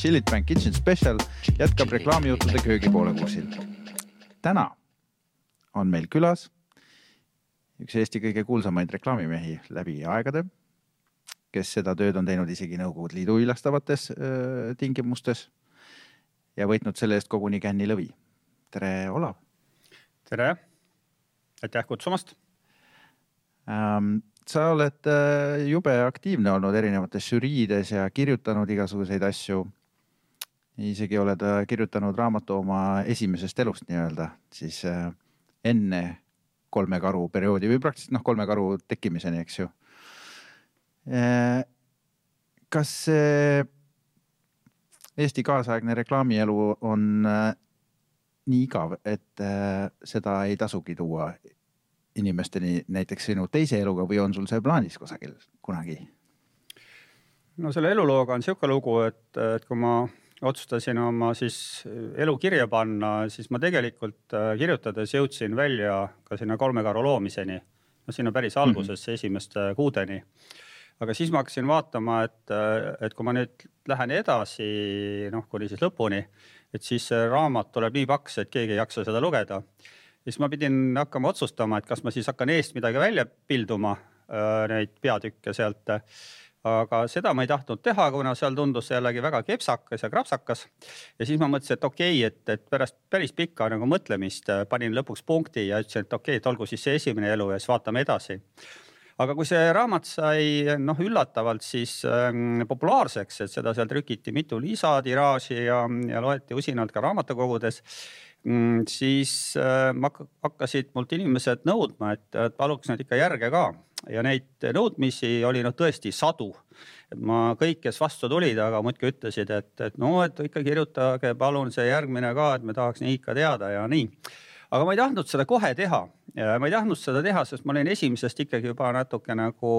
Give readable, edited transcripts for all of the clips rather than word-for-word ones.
Chillit Bank Kitchen Special jätkab reklaamijuttude köögipoole kursil. Täna on meil külas üks Eesti kõige kuulsamaid reklaamimehi läbi aegade, kes seda tööd on teinud isegi Nõukogude Liidu ilastavates tingimustes ja võitnud selle eest koguni känni lõvi. Tere, Olav! Tere! Aitäh kutsumast! Sa oled jube aktiivne olnud erinevates žüriides ja kirjutanud igasuguseid asju. Isegi oled kirjutanud raamatu oma esimesest elust nii-öelda, siis enne kolme karu perioodi või praktiliselt kolme karu tekkimiseni, eks ju. Kas Eesti kaasaegne reklaamielu on nii igav, et seda ei tasugi tuua inimesteni näiteks sinu teise eluga või on sul see plaanis kusagil kunagi? No selle elulooga on selline lugu, et kui ma otsustasin oma siis elu kirja panna, siis ma tegelikult kirjutades jõudsin välja ka sinna kolme karu loomiseni. No sinna päris algusesse esimeste kuudeni. Aga siis ma hakkasin vaatama, et kui ma nüüd lähen edasi, kuni siis lõpuni, et siis see raamat tuleb nii paks, et keegi ei jaksa seda lugeda. Siis ma pidin hakkama otsustama, et kas ma siis hakkan eest midagi välja pilduma, neid peatükke sealt. Aga seda ma ei tahtnud teha, kuna seal tundus jällegi väga kepsakas ja krapsakas. Ja siis ma mõtlesin, et okei, et päris pikka mõtlemist panin lõpuks punkti ja ütlesin, et okei, et olgu siis see esimene elu ja siis vaatame edasi. Aga kui see raamat sai üllatavalt siis populaarseks, et seda seal trükiti mitu lisatiraaži ja loeti usinalt ka raamatukogudes, siis hakkasid mult inimesed nõudma, et paluks need ikka järge ka. Ja neid nõudmisi oli tõesti sadu. Et ma kõik, kes vastu tulid, aga muidki ütlesid, et ikka kirjutage palun see järgmine ka, et me tahaks nii ikka teada ja nii. Aga ma ei tahtnud seda kohe teha. Ma ei tahtnud seda teha, sest ma olin esimesest ikkagi juba natuke nagu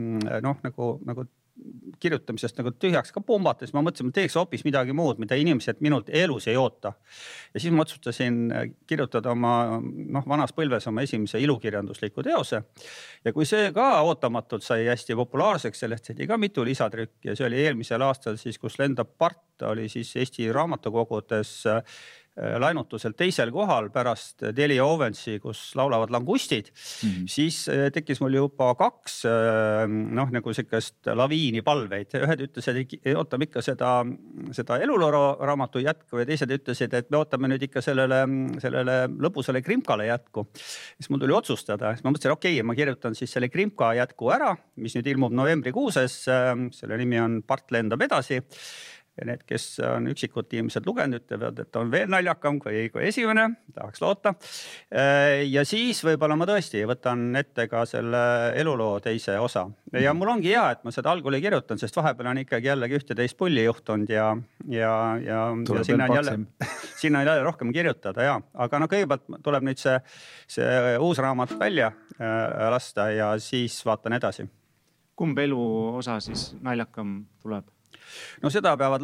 kirjutamisest tühjaks ka pumbates. Ma mõtlesin, et teeks hoopis midagi muud, mida inimesed minult elus ei oota. Ja siis ma otsustasin kirjutada oma vanas põlves oma esimese ilukirjandusliku teose. Ja kui see ka ootamatult sai hästi populaarseks, sellest sai ka mitu lisatrükki ja see oli eelmisel aastal siis, kus Lendab part oli siis Eesti raamatukogudes lainutuselt teisel kohal pärast Delia Owensi, kus laulavad langustid, siis tekkis mul juba kaks sellist laviini palveid. Ühed ütlesid, et ootame ikka seda eluloo raamatu jätku ja teised ütlesid, et me ootame nüüd ikka sellele lõbusale Krimkale jätku. Siis mul tuli otsustada. Siis ma mõtlesin, okei, ma kirjutan siis selle Krimka jätku ära, mis nüüd ilmub novembrikuuses. Selle nimi on Part lendab edasi. Ja need, kes on üksikud inimesed lugenud, ütlevad, et on veel naljakam kui esimene, tahaks loota. Ja siis võib-olla ma tõesti võtan ette ka selle eluloo teise osa. Ja mul ongi hea, et ma seda algul ei kirjutan, sest vahepeal on ikkagi jällegi ühte teist pulli juhtunud ja sinna on jälle rohkem kirjutada. Ja. Aga kõigepealt tuleb nüüd see uus raamat välja lasta ja siis vaatan edasi. Kumb elu osa siis naljakam tuleb? No seda peavad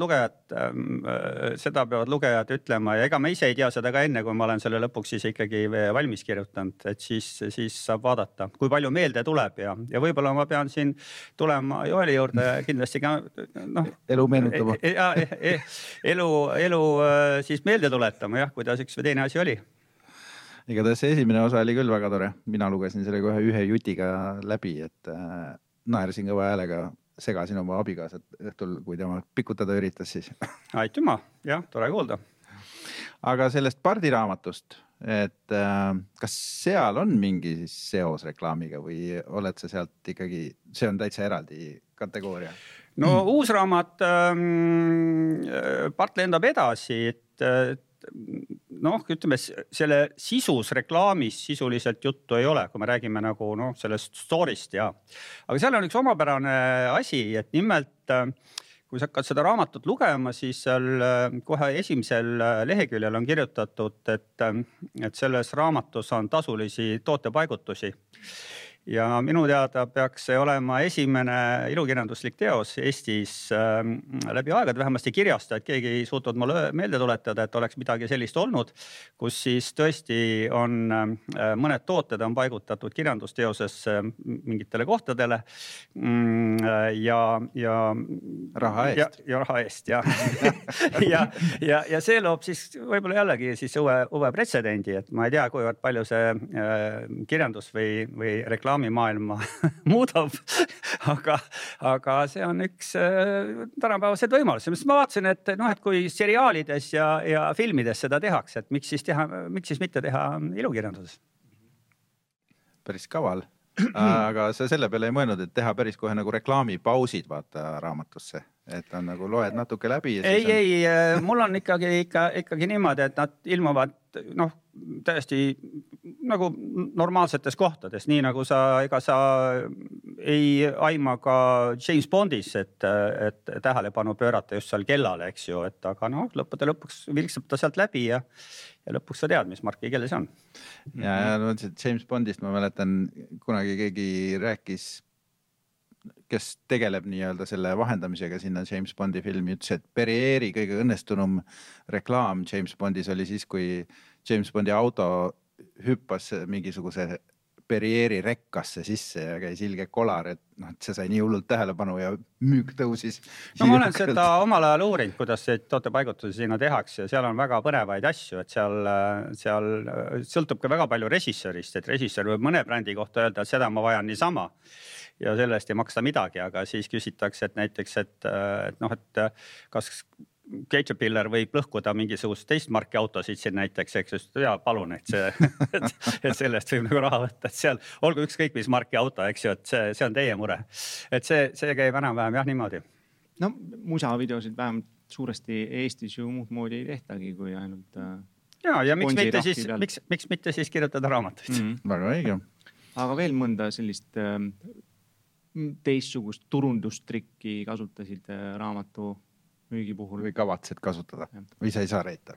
lugejad ütlema ja ega ma ise ei tea seda ka enne, kui ma olen selle lõpuks siis ikkagi valmis kirjutanud, et siis saab vaadata, kui palju meelde tuleb ja võib-olla ma pean siin tulema Joeli juurde kindlasti ka elu meenutama. Elu siis meelde tuletama, kuidas üks või teine asi oli. Igatahes see esimene osa oli küll väga tore. Mina lugesin selle kohe ühe jutiga läbi, et naersin kõva häälega. Segasin oma abigaasat õhtul, kui tema pikutada üritas siis. Aitüma, jah, tore kuulda. Aga sellest pardiraamatust, et kas seal on mingi seos reklaamiga või oled sa sealt ikkagi, see on täitsa eraldi kategooria? No uus raamat Part lendab edasi, et ütleme, selle sisus reklaamis sisuliselt juttu ei ole, kui me räägime sellest story'st ja. Aga seal on üks omapärane asi, et nimelt, kui sa hakkad seda raamatut lugema, siis seal kohe esimesel leheküljel on kirjutatud, et selles raamatus on tasulisi tootepaigutusi. ja minu teada peaks see olema esimene ilukirjanduslik teos Eestis läbi aegade, vähemasti kirjasta, et keegi ei suutnud mulle meelde tuletada, et oleks midagi sellist olnud, kus siis tõesti on mõned tooted on paigutatud kirjandusteosesse mingitele kohtadele ja raha eest. Ja raha eest, jah. ja see loob siis võib-olla jällegi siis uue pretsedendi, et ma ei tea, kuivõrd palju see kirjandus või reklaamimaailma muudab, aga see on üks tänapäevased võimalused. Ma vaatasin, et kui seriaalides ja filmides seda tehakse, et miks siis mitte teha ilukirjanduses? Päris kaval. Aga sa selle peale ei mõelnud, et teha päris kohe nagu reklaamipausid vaata raamatusse, et on nagu loed natuke läbi. Ja ei, mul on ikkagi niimoodi, et nad ilmuvad täiesti nagu normaalsetes kohtades, nii nagu ega sa ei aima ka James Bondis, et tähelepanu pöörata just seal kellale, eks ju, et aga lõppude lõpuks vilksab ta sealt läbi ja lõpuks sa tead, mis marki kelle see on. Ja James Bondist ma mäletan, kunagi keegi rääkis, kes tegeleb nii-öelda selle vahendamisega sinna James Bondi filmi, ütles, et Perrieri kõige õnnestunum reklaam James Bondis oli siis, kui James Bondi auto hüppas mingisuguse Perrieri rekkasse sisse ja käis ilge kolar, et see sai nii hullult tähelepanu ja müük tõusis. Ma olen seda omal ajal uurinud, kuidas see tootepaigutusi sinna tehakse ja seal on väga põnevaid asju, et seal sõltub ka väga palju režissöörist, et režissöör võib mõne brändi kohta öelda, et seda ma vajan niisama ja sellest ei maksta midagi, aga siis küsitakse, et näiteks, et kas Caterpillar võib lõhkuda mingisugust teist marki autosid siin näiteks, eks just, ja palun, et sellest võib nagu raha võtta, et seal olgu ükskõik mis marki auto, eks ju, et see on teie mure. Et see käib enam-vähem jah niimoodi. Musavideosid vähemalt suuresti Eestis ju muud moodi ei tehtagi, kui ainult ja miks mitte siis kirjutada raamatuid. Väga õige. Aga veel mõnda sellist teistsugust turundustrikki kasutasid raamatu müügi puhul või kavatsed kasutada või sa ei saa reeta?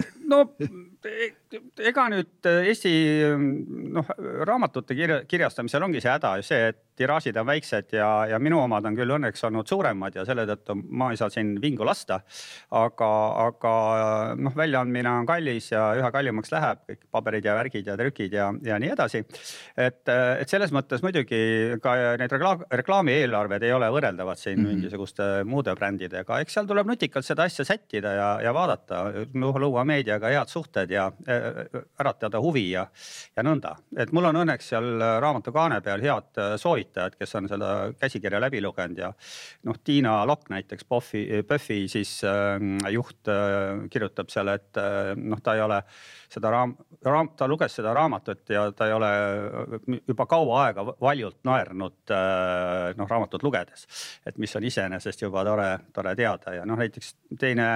Ega nüüd Eesti raamatute kirjastamisel ongi see häda see, et tiraažid on väiksed ja minu omad on küll õnneks olnud suuremad ja selle tõttu ma ei saa siin vingu lasta, aga väljaandmine on kallis ja üha kallimaks läheb kõik paberid ja värgid ja trükid ja nii edasi. Et selles mõttes muidugi ka need reklaamieelarved ei ole võrreldavad siin mingisuguste muude brändidega. Eks seal tuleb nutikalt seda asja sättida ja vaadata, luua meediaga head suhted ja äratada huvi ja nõnda. Et mul on õnneks seal raamatu kaane peal head soovitajad, kes on seda käsikirja läbi lugenud ja Tiina Lokk näiteks, Buffy siis juht kirjutab seal, et ta ei ole ta luges seda raamatut ja ta ei ole juba kaua aega valjult naernud raamatut lugedes, et mis on iseenesest juba tore teada ja näiteks teine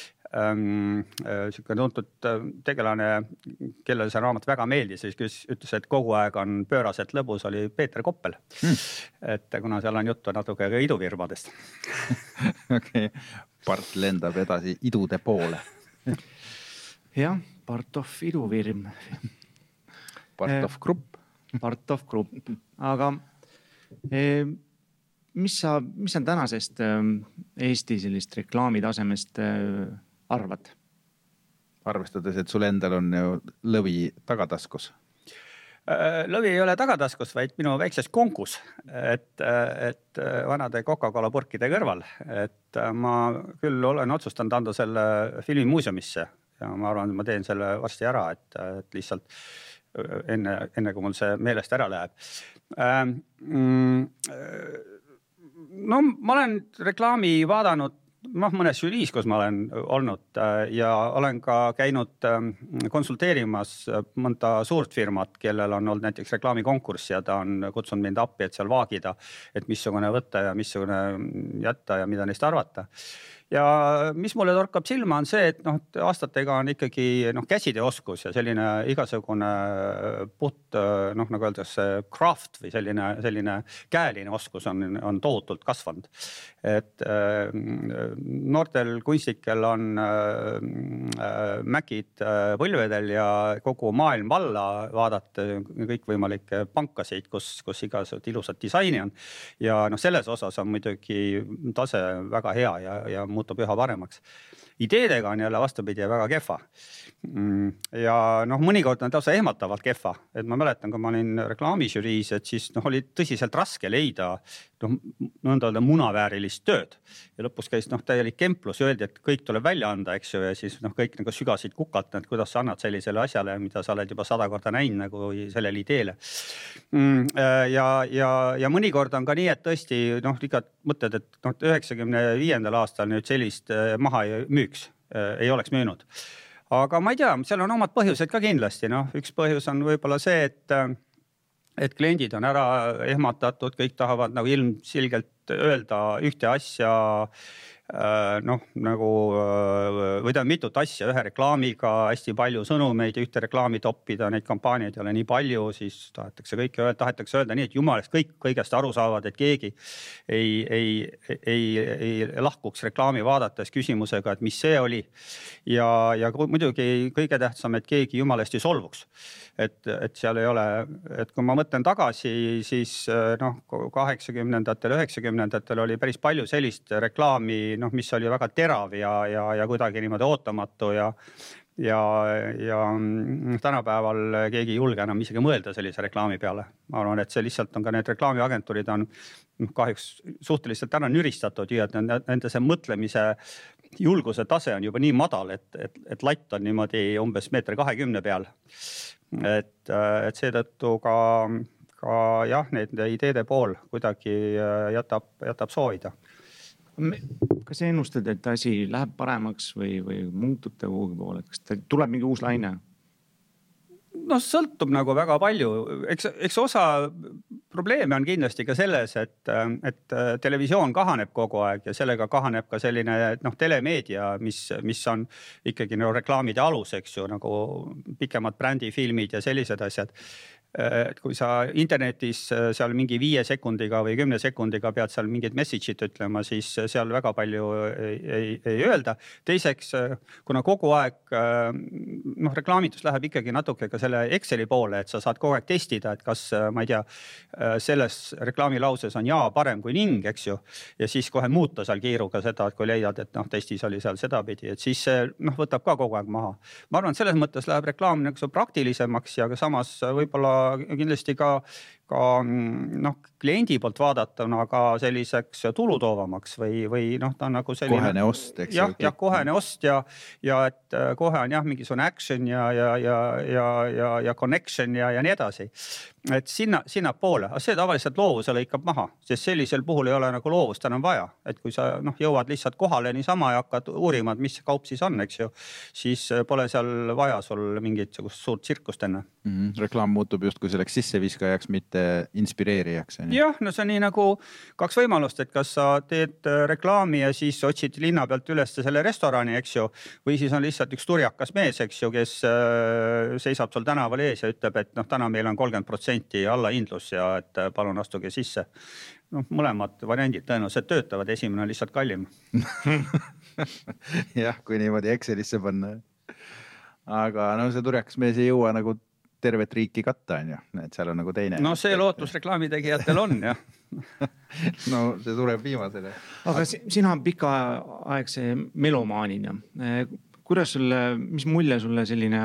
tuntud tegelane, kellele see raamat väga meeldis, siis ütles, et kogu aeg on pööraselt lõbus, oli Peeter Koppel. Et kuna seal on juttu natuke ka idufirmadest. Okay. Part lendab edasi idude poole. Jah, Partov idufirm. Partov Grupp. Aga mis on tänasest Eesti sellist reklaamitasemest arvad? Arvestades, et sul endal on ju lõvi tagataskus. Lõvi ei ole tagataskus, vaid minu väikses konkus, et vanade Coca-Cola purkide kõrval. Et ma küll olen otsustanud anda selle filmi muuseumisse ja ma arvan, et ma teen selle varsti ära, et lihtsalt enne kui mul see meelest ära läheb. Ma olen reklaami vaadanud mõnes žüriis, kus ma olen olnud ja olen ka käinud konsulteerimas mõnda suurt firmat, kellel on olnud näiteks reklaamikonkurss ja ta on kutsunud mind appi, et seal vaagida, et missugune võtta ja missugune jätta ja mida neist arvata. ja mis mulle torkab silma on see, et noh, aastatega on ikkagi noh, käsitööoskus ja selline igasugune puht noh, nagu öeldakse craft või selline käeline oskus on tohutult kasvanud. Et noortel kunstnikel on Macid põlvedel ja kogu maailm valla vaadata kõikvõimalikke pankasid, kus igasugused ilusad disaini on. Ja noh, selles osas on muidugi tase väga hea ja muutub üha paremaks. Ideedega on jälle vastupidi väga kehva. Ja noh, mõnikord on tausta ehmatavalt kehva. Et ma mäletan, kui ma olin reklaamižüriis, et siis noh, oli tõsiselt raske leida nõnda munaväärilist tööd. Ja lõpus käis noh, täielik kemplus, öeldi, et kõik tuleb välja anda, eks ju, ja siis noh, kõik nagu sügasid kukalt, et kuidas sa annad sellisele asjale, mida sa oled juba 100 korda näinud nagu sellele ideele. Ja mõnikord on ka nii, et tõesti noh, igat mõtted, et noh, 95. aastal nüüd sellist maha ei müüks, ei oleks müünud. Aga ma ei tea, seal on omad põhjused ka kindlasti. Noh, üks põhjus on võib-olla see, et kliendid on ära ehmatatud, kõik tahavad nagu ilmselgelt öelda ühte asja, noh, nagu või ta on mitut asja ühe reklaamiga, hästi palju sõnumeid ja ühte reklaami toppida, neid kampaaniaid ei ole nii palju, siis tahetakse öelda nii, et jumalast kõik kõigest aru saavad, et keegi ei lahkuks reklaami vaadates küsimusega, et mis see oli. Ja muidugi kõige tähtsam, et keegi jumalast ei solvuks. Et seal ei ole, et kui ma mõtlen tagasi, siis noh, 80-ndatel, 90-ndatel oli päris palju sellist reklaami, noh, mis oli väga terav ja kuidagi niimoodi ootamatu ja tänapäeval keegi ei julge enam isegi mõelda sellise reklaami peale. Ma arvan, et see lihtsalt on ka need reklaamiagentuurid on kahjuks suhteliselt ära nüristatud ja et nende see mõtlemise julguse tase on juba nii madal, et latt on niimoodi umbes 1,20 m peal. Et seetõttu ka jah, need ideede pool kuidagi jätab soovida. Kas ennustad, et asi läheb paremaks või muutub ta kuhugi poole? Kas tuleb mingi uus laine? No sõltub nagu väga palju. Eks osa probleeme on kindlasti ka selles, et televisioon kahaneb kogu aeg ja sellega kahaneb ka selline telemeedia, mis on ikkagi reklaamide alus, eks ju, nagu pikemad brändifilmid ja sellised asjad. Et kui sa internetis seal mingi 5 sekundiga või 10 sekundiga pead seal mingid message'id ütlema, siis seal väga palju ei öelda. Teiseks, kuna kogu aeg reklaamitus läheb ikkagi natuke ka selle Exceli poole, et sa saad kogu aeg testida, et kas, ma ei tea, selles reklaamilauses on jaa parem kui ning, eks ju, ja siis kohe muuta seal kiiruga seda, et kui leiad, et testis oli seal sedapidi, et siis see võtab ka kogu aeg maha. Ma arvan, et selles mõttes läheb reklaam praktilisemaks ja samas võib-olla kindlasti ka kliendi poolt vaadatuna ka selliseks tulutoovamaks või ta on nagu selline kohene ost, eks ju. Ja kohene ost ja et kohe on mingisugune action ja connection ja nii edasi. Et sinna poole, see tavaliselt loovuse lõikab maha, sest sellisel puhul ei ole nagu loovust enam vaja. Et kui sa jõuad lihtsalt kohale niisama ja hakkad uurima, et mis kaup siis on, eks ju, siis pole seal vaja sul mingit suurt tsirkust enne. Reklaam muutub justkui selleks sisseviskajaks, mitte inspireerijaks. Jah, no see on nii nagu 2 võimalust, et kas sa teed reklaami ja siis otsid linna pealt üles selle restorani, eks ju, või siis on lihtsalt üks turjakas mees, eks ju, kes seisab sul tänaval ees ja ütleb, et täna meil on 30% allahindlus ja et palun astuge sisse. Mõlemad variandid tõenäoliselt töötavad, esimene on lihtsalt kallim. Jah, kui niimoodi Excelisse panna. Aga see turjakas mees ei jõua nagu tervet riiki katta, on ju, et seal on nagu teine. No see lootus reklaamitegijatel on, jah. No see sureb viimasele. Aga sina pikaaegse melomaanina. Kuidas sulle, mis mulje sulle selline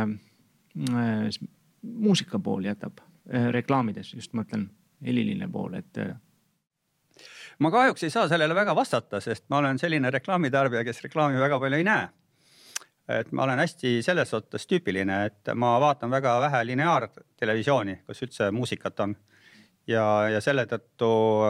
muusika pool jätab reklaamides, just mõtlen heliline pool, et ma kahjuks ei saa sellele väga vastata, sest ma olen selline reklaamitarbija, kes reklaami väga palju ei näe. Et ma olen hästi selles suhtes tüüpiline, et ma vaatan väga vähe lineaartelevisiooni, kus üldse muusikat on. Ja selle tõttu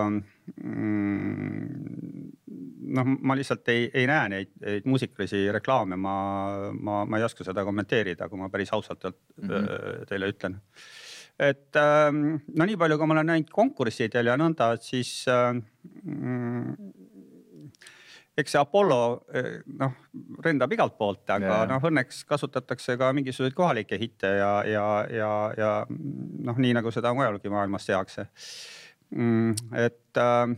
ma lihtsalt ei näe neid muusikalisi reklaame, ma ei oska seda kommenteerida, kui ma päris ausalt teile ütlen. Et nii palju, kui ma olen näinud konkurssidel ja nõnda, et siis eks see Apollo rendab igalt poolt, aga õnneks kasutatakse ka mingisuguseid kohalikke hitte ja nii nagu seda mujalgi maailmas tehakse. Et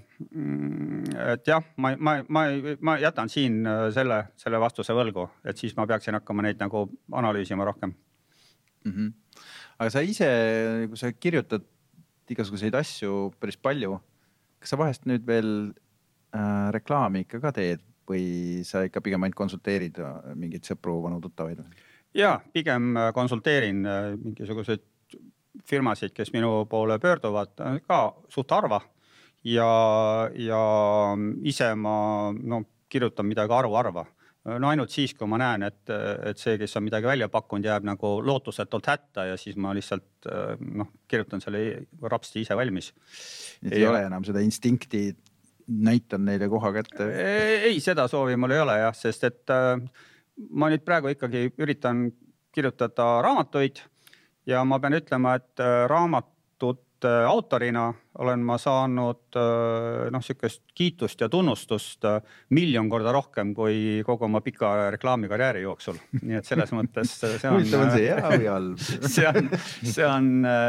jah, ma jätan siin selle vastuse võlgu, et siis ma peaksin hakkama neid nagu analüüsima rohkem. Aga sa ise, kui sa kirjutad igasuguseid asju päris palju, kas sa vahest nüüd veel reklaami ikka ka teed või sa ikka pigem ainult konsulteerid mingeid sõpru, vanu tuttavaid? Jaa, pigem konsulteerin mingisuguseid firmasid, kes minu poole pöörduvad ka suht harva ja ise ma kirjutan midagi harva. Ainult siis, kui ma näen, et see, kes on midagi välja pakkunud, jääb nagu lootusetult hätta ja siis ma lihtsalt kirjutan selle rapsti ise valmis. Ei ole enam seda instinkti, näitan neile koha kätte? Ei, seda soovi mul ei ole jah, sest et ma nüüd praegu ikkagi üritan kirjutada raamatuid ja ma pean ütlema, et raamatut autorina olen ma saanud sükest kiitust ja tunnustust 1 000 000 korda rohkem kui kogu oma pika reklaamikarjääri jooksul. Nii et selles mõttes see on see hea või halb? see on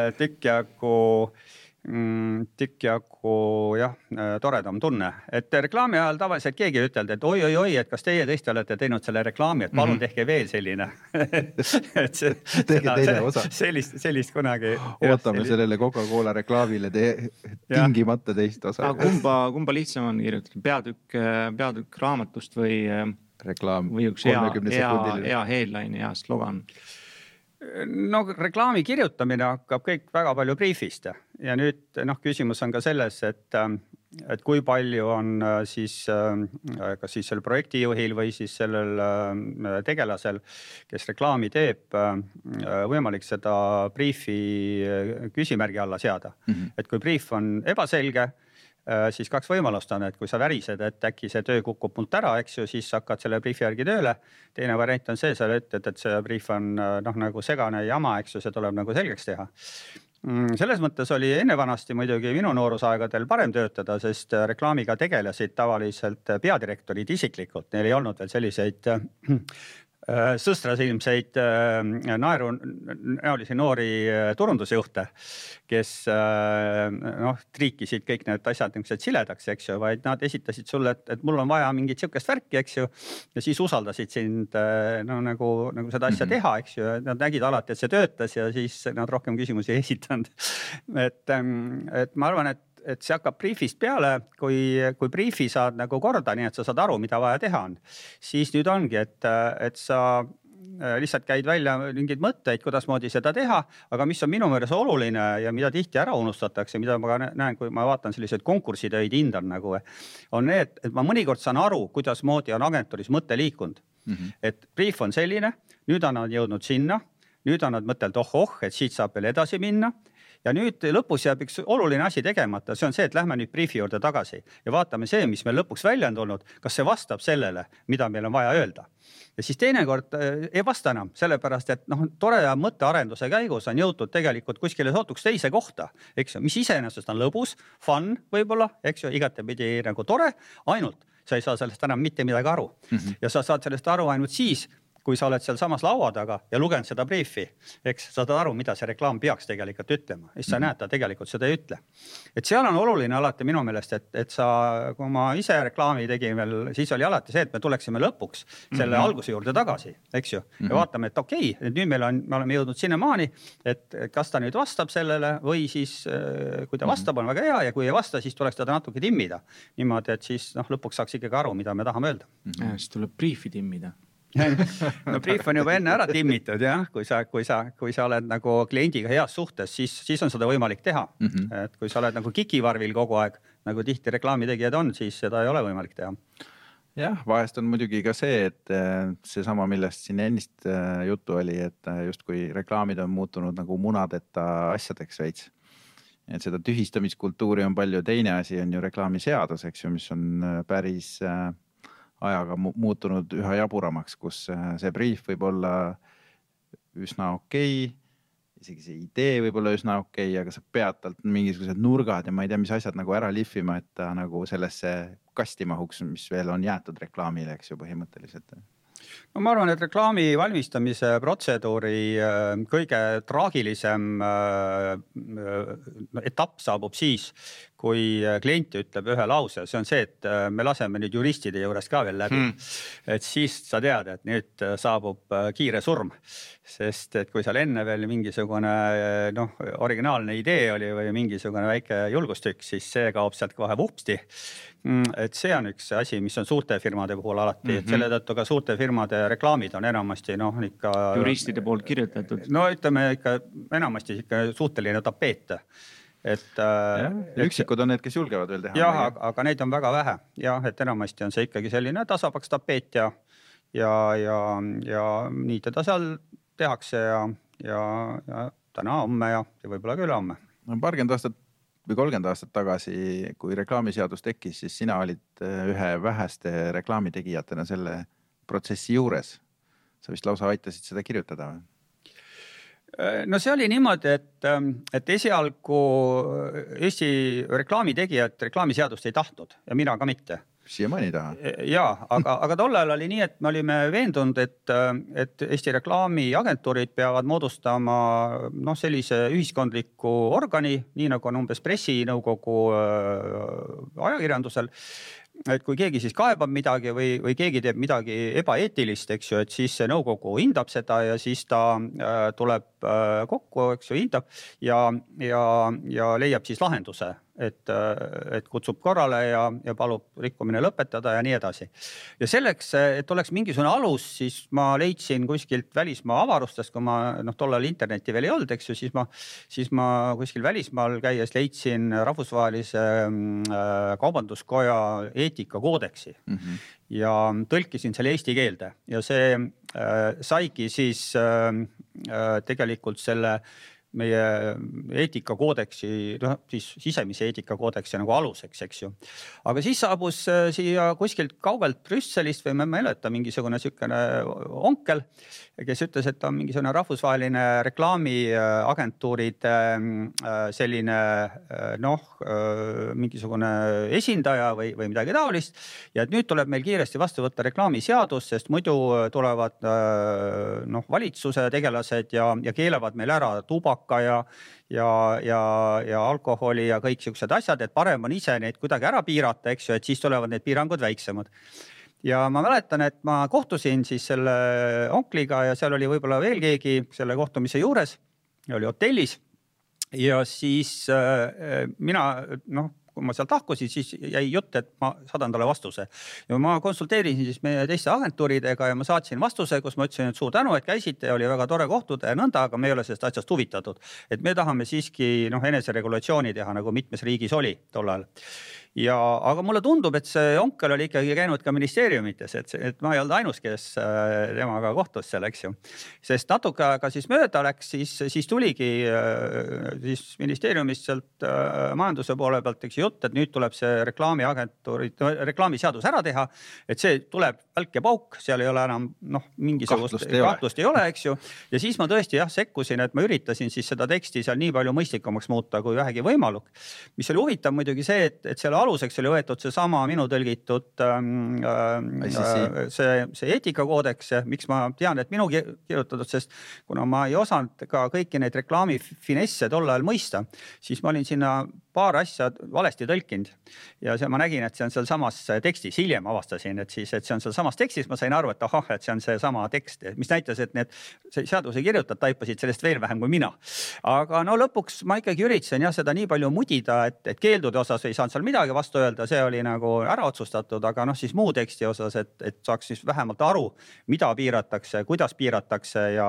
tükk jagu toredam tunne, et reklaami ajal tavaliselt keegi üteldi, et oi, et kas teie tõesti olete teinud selle reklaami, et palun tehke veel selline. Et sellist kunagi. Ootame sellele Coca-Cola reklaamile tingimata teist osa. Kumba lihtsam on kirjutada? Peatükk raamatust või reklaam või üks hea headline, hea slogan? Reklaami kirjutamine hakkab kõik väga palju briefist ja nüüd küsimus on ka selles, et kui palju on siis kas siis selle projektijuhil või siis sellel tegelasel, kes reklaami teeb, võimalik seda briefi küsimärgi alla seada. Et kui brief on ebaselge, siis 2 võimalust on, et kui sa värised, et äkki see töö kukub mult ära, eks ju, siis hakkad selle briefi järgi tööle. Teine variant on see, sa ütled, et see brief on nagu segane jama, eks ju, see tuleb nagu selgeks teha. Selles mõttes oli enne vanasti muidugi minu noorusaegadel parem töötada, sest reklaamiga tegelesid tavaliselt peadirektorid isiklikult. Neil ei olnud veel selliseid sõstrasilmseid näolisi noori turundusjuhte, kes triikisid kõik need asjad siledaks, eks ju, vaid nad esitasid sulle, et mul on vaja mingit sihukest värki, eks ju, ja siis usaldasid sind nagu seda asja teha, eks ju, nad nägid alati, et see töötas ja siis nad rohkem küsimusi ei esitanud. Et ma arvan, et see hakkab briefist peale, kui briefi saad nagu korda, nii et sa saad aru, mida vaja teha on. Siis nüüd ongi, et sa lihtsalt käid välja mingeid mõtteid, kuidas moodi seda teha, aga mis on minu meelest oluline ja mida tihti ära unustatakse, mida ma näen, kui ma vaatan selliseid konkursitöid hindan nagu, on need, et ma mõnikord saan aru, kuidas moodi on agentuuris mõte liikunud. Et brief on selline, nüüd on nad jõudnud sinna, nüüd on nad mõtelt et siit saab veel edasi minna. Ja nüüd lõpus jääb üks oluline asi tegemata, see on see, et lähme nüüd briefi juurde tagasi ja vaatame see, mis meil lõpuks välja on tulnud, kas see vastab sellele, mida meil on vaja öelda. Ja siis teinekord ei vasta enam, sellepärast, et tore mõttearenduse käigus on jõutud tegelikult kuskile sootuks teise kohta, eks ju, mis iseenesest on lõbus, fun võib-olla, eks ju, igatepidi nagu tore, ainult sa ei saa sellest enam mitte midagi aru. Ja sa saad sellest aru ainult siis, kui sa oled seal samas laua taga ja lugenud seda briefi, eks saad aru, mida see reklaam peaks tegelikult ütlema. Ja siis sa näed, ta tegelikult seda ei ütle. Et seal on oluline alati minu meelest, et sa, kui ma ise reklaami tegin veel, siis oli alati see, et me tuleksime lõpuks selle alguse juurde tagasi, eks ju. Ja vaatame, et okei, nüüd me oleme jõudnud sinnamaani, et kas ta nüüd vastab sellele või siis, kui ta vastab, on väga hea ja kui ei vasta, siis tuleks teda natuke timmida. Niimoodi, et siis lõpuks saaks ikkagi aru, mida me tahame öelda. Siis tuleb briefi timmida. Brief on juba enne ära timmitud, jah. Kui sa oled nagu kliendiga heas suhtes, siis on seda võimalik teha. Et kui sa oled nagu kikivarvil kogu aeg, nagu tihti reklaamitegijad on, siis seda ei ole võimalik teha. Jah, vahest on muidugi ka see, et see sama, millest siin ennist juttu oli, et just kui reklaamid on muutunud nagu munadeta asjadeks veits. Et seda tühistamiskultuuri on palju, teine asi on ju reklaamiseadus, eks ju, mis on päris ajaga muutunud üha jaburamaks, kus see brief võib olla üsna okei, isegi see idee võib olla üsna okei, aga sa pead talt mingisugused nurgad ja ma ei tea, mis asjad nagu ära lihvima, et ta nagu sellesse kasti mahuks, mis veel on jäetud reklaamile, eks ju, põhimõtteliselt. No ma arvan, et reklaami valmistamise protseduuri kõige traagilisem etapp saabub siis, kui klient ütleb ühe lause, see on see, et me laseme nüüd juristide juures ka veel läbi. Et siis sa tead, et nüüd saabub kiire surm, sest et kui seal enne veel mingisugune originaalne idee oli või mingisugune väike julgustükk, siis see kaob sealt kohe vupsti. Et see on üks asi, mis on suurte firmade puhul alati, et selle tõttu ka suurte firmade reklaamid on enamasti ikka juristide poolt kirjutatud. No ütleme ikka enamasti ikka suhteline tapeet. Üksikud on need, kes julgevad veel teha. Jah, aga neid on väga vähe. Jah, et enamasti on see ikkagi selline tasapaks tapeet ja nii teda seal tehakse ja täna, homme ja võib-olla küll homme. No 40 aastat või 30 aastat tagasi, kui reklaamiseadus tekkis, siis sina olid ühe väheste reklaamitegijatena selle protsessi juures. Sa vist lausa aitasid seda kirjutada või? No see oli niimoodi, et esialgu Eesti reklaamitegijad reklaamiseadust ei tahtnud ja mina ka mitte. Siiamaani taha. Jaa, aga tollal oli nii, et me olime veendunud, et Eesti reklaamiagentuurid peavad moodustama sellise ühiskondliku organi, nii nagu on umbes pressinõukogu ajakirjandusel. Et kui keegi siis kaebab midagi või keegi teeb midagi ebaeetilist, eks ju, et siis see nõukogu hindab seda ja siis ta tuleb kokku, eks ju, hindab ja leiab siis lahenduse, et kutsub korrale ja palub rikkumine lõpetada ja nii edasi. Ja selleks, et oleks mingisugune alus, siis ma leidsin kuskilt välismaa avarustest, kui ma tollal interneti veel ei olnud, eks ju, siis ma kuskil välismaal käies leidsin rahvusvahelise kaubanduskoja eetikakoodeksi ja tõlkisin selle eesti keelde ja see saigi siis tegelikult selle meie eetikakoodeksi, siis sisemise eetikakoodeksi nagu aluseks, eks ju. Aga siis saabus siia kuskilt kaugelt Brüsselist või ma mäleta mingisugune sükene onkel, kes ütles, et on mingisugune rahvusvaheline reklaamiagentuuride selline mingisugune esindaja või midagi taolist ja et nüüd tuleb meil kiiresti vastu võtta reklaamiseadus, sest muidu tulevad valitsuse tegelased ja keelavad meil ära tubaka ja alkoholi ja kõik siuksed asjad, et parem on ise neid kuidagi ära piirata, eks ju, et siis tulevad need piirangud väiksemad. Ja ma mäletan, et ma kohtusin siis selle onkliga ja seal oli võib-olla veel keegi selle kohtumise juures, oli hotellis ja siis mina, kui ma sealt lahkusin, siis jäi jutt, et ma saadan talle vastuse. Ja ma konsulteerisin siis meie teiste agentuuridega ja ma saatsin vastuse, kus ma ütlesin, et suur tänu, et käisite ja oli väga tore kohtuda ja nõnda, aga me ei ole sellest asjast huvitatud. Et me tahame siiski eneseregulatsiooni teha, nagu mitmes riigis oli tollal. Aga mulle tundub, et see onkel oli ikkagi käinud ka ministeeriumites, et ma ei olnud ainus, kes temaga kohtus seal, eks ju. Sest natuke aega siis mööda läks, siis tuligi siis ministeeriumist sealt majanduse poole pealt jutt, et nüüd tuleb see reklaamiseadus ära teha, et see tuleb välk ja pauk, seal ei ole enam mingisugust kahtlust ei ole, eks ju. Ja siis ma tõesti sekkusin, et ma üritasin siis seda teksti seal nii palju mõistlikumaks muuta, kui vähegi võimalik. Mis oli huvitav muidugi see, et selle aluseks oli võetud see sama minu tõlgitud see eetikakoodeks, miks ma tean, et minu kirjutatud, sest kuna ma ei osanud ka kõiki neid reklaami finesse tol ajal mõista, siis ma olin sinna paar asja valesti tõlkinud ja ma nägin, et see on seal samas tekstis. Hiljem avastasin, et see on seal samas tekstis, ma sain aru, et et see on see sama tekst, mis näitas, et need seaduse kirjutajad taipasid sellest veel vähem kui mina. Aga lõpuks ma ikkagi üritasin seda nii palju mudida, et keeldude osas ei saanud seal midagi vastu öelda, see oli nagu ära otsustatud, aga siis muu teksti osas, et saaks siis vähemalt aru, mida piiratakse, kuidas piiratakse ja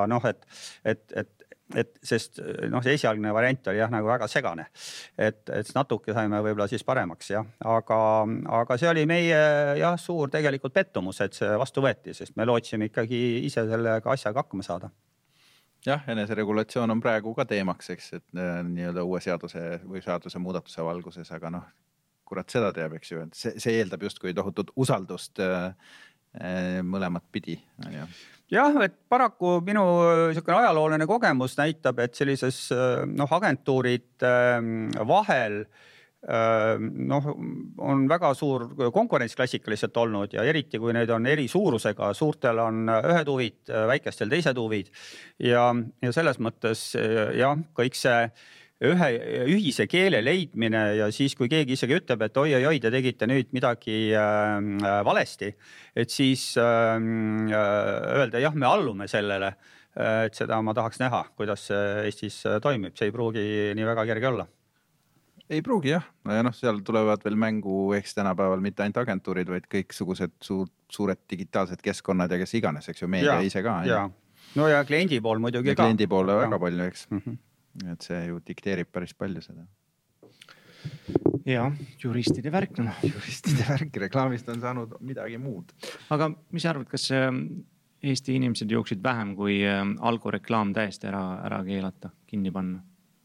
sest see esialgne variant oli nagu väga segane, et natuke saime võib-olla siis paremaks, aga see oli meie suur tegelikult pettumus, et see vastu võeti, sest me lootsime ikkagi ise sellega asjaga hakkama saada. Jah, eneseregulatsioon on praegu ka teemaks, eks, et nii-öelda uue seaduse või seaduse muudatuse valguses, aga kurat seda teab, eks ju, et see eeldab justkui tohutut usaldust mõlemat pidi. Jah, et paraku minu ajalooline kogemus näitab, et sellises agentuurid vahel noh, on väga suur konkurents klassikaliselt olnud ja eriti kui need on eri suurusega, suurtel on ühed huvid, väikestel teised huvid ja selles mõttes jah, kõik see ühe ühise keele leidmine ja siis, kui keegi isegi ütleb, et oi, te tegite nüüd midagi valesti, et siis öelda jah, me allume sellele, et seda ma tahaks näha, kuidas see Eestis toimib, see ei pruugi nii väga kerge olla. Ei pruugi jah, ja noh, seal tulevad veel mängu eks tänapäeval mitte ainult agentuurid, vaid kõiksugused suured digitaalsed keskkonnad ja kes iganes, eks ju, meedia ise ka. Ja. No ja kliendi pool muidugi ja ka. Kliendi poole väga palju, eks. Et see ju dikteerib päris palju seda. Ja, juristide värk. Juristide värk, reklaamist on saanud midagi muud. Aga mis arvad, kas Eesti inimesed jooksid vähem, kui alkoreklaam täiesti ära keelata, kinni panna?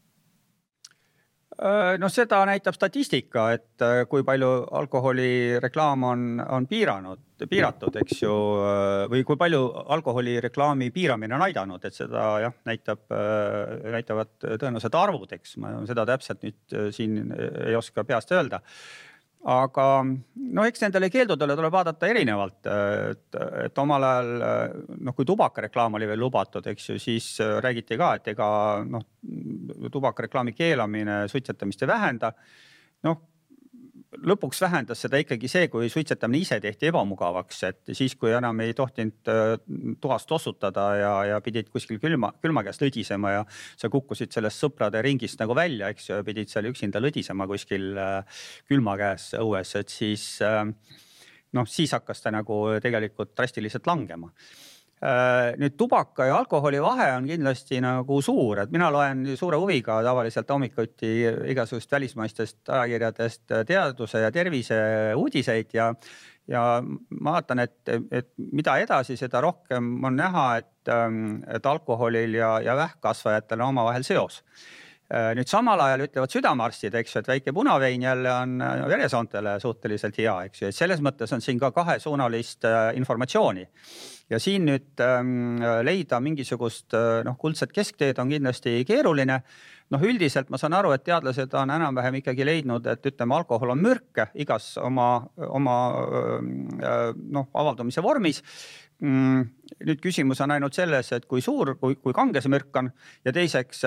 No seda näitab statistika, et kui palju alkoholireklaam on piiratud, eks ju, või kui palju alkoholireklaami piiramine on aidanud, et seda jah, näitavad tõenäoliselt arvud, eks ma seda täpselt nüüd siin ei oska peast öelda. Aga no eks nendele keeldudele tuleb vaadata erinevalt, et omal ajal, noh, kui tubakareklaam oli veel lubatud, eks ju, siis räägiti ka, et ega noh, tubakareklaami keelamine suitsetamist ei vähenda. Noh, lõpuks vähendas seda ikkagi see, kui suitsetamine ise tehti ebamugavaks, et siis, kui enam ei tohtinud toast tossutada ja pidid kuskil külma käest lõdisema ja sa kukkusid sellest sõprade ringist nagu välja, eks ju, pidid seal üksinda lõdisema kuskil külma käes õues, et siis, noh, siis hakkas ta nagu tegelikult drastiliselt langema. Nüüd tubaka ja alkoholi vahe on kindlasti nagu suur, et mina loen suure huviga tavaliselt hommikuti igasugust välismaistest ajakirjadest teaduse ja tervise uudiseid ja ma vaatan, et mida edasi, seda rohkem on näha, et alkoholil ja vähkkasvajatel on omavahel seos. Nüüd samal ajal ütlevad südamearstid, eks ju, et väike punavein jälle on veresoontele suhteliselt hea, eks ju, et selles mõttes on siin ka kahesuunalist informatsiooni. Ja siin nüüd leida mingisugust kuldset keskteed on kindlasti keeruline. Üldiselt ma saan aru, et teadlased on enam-vähem ikkagi leidnud, et ütleme, alkohol on mürk igas oma avaldumise vormis. Nüüd küsimus on ainult selles, et kui suur, kui kange see mürk on ja teiseks,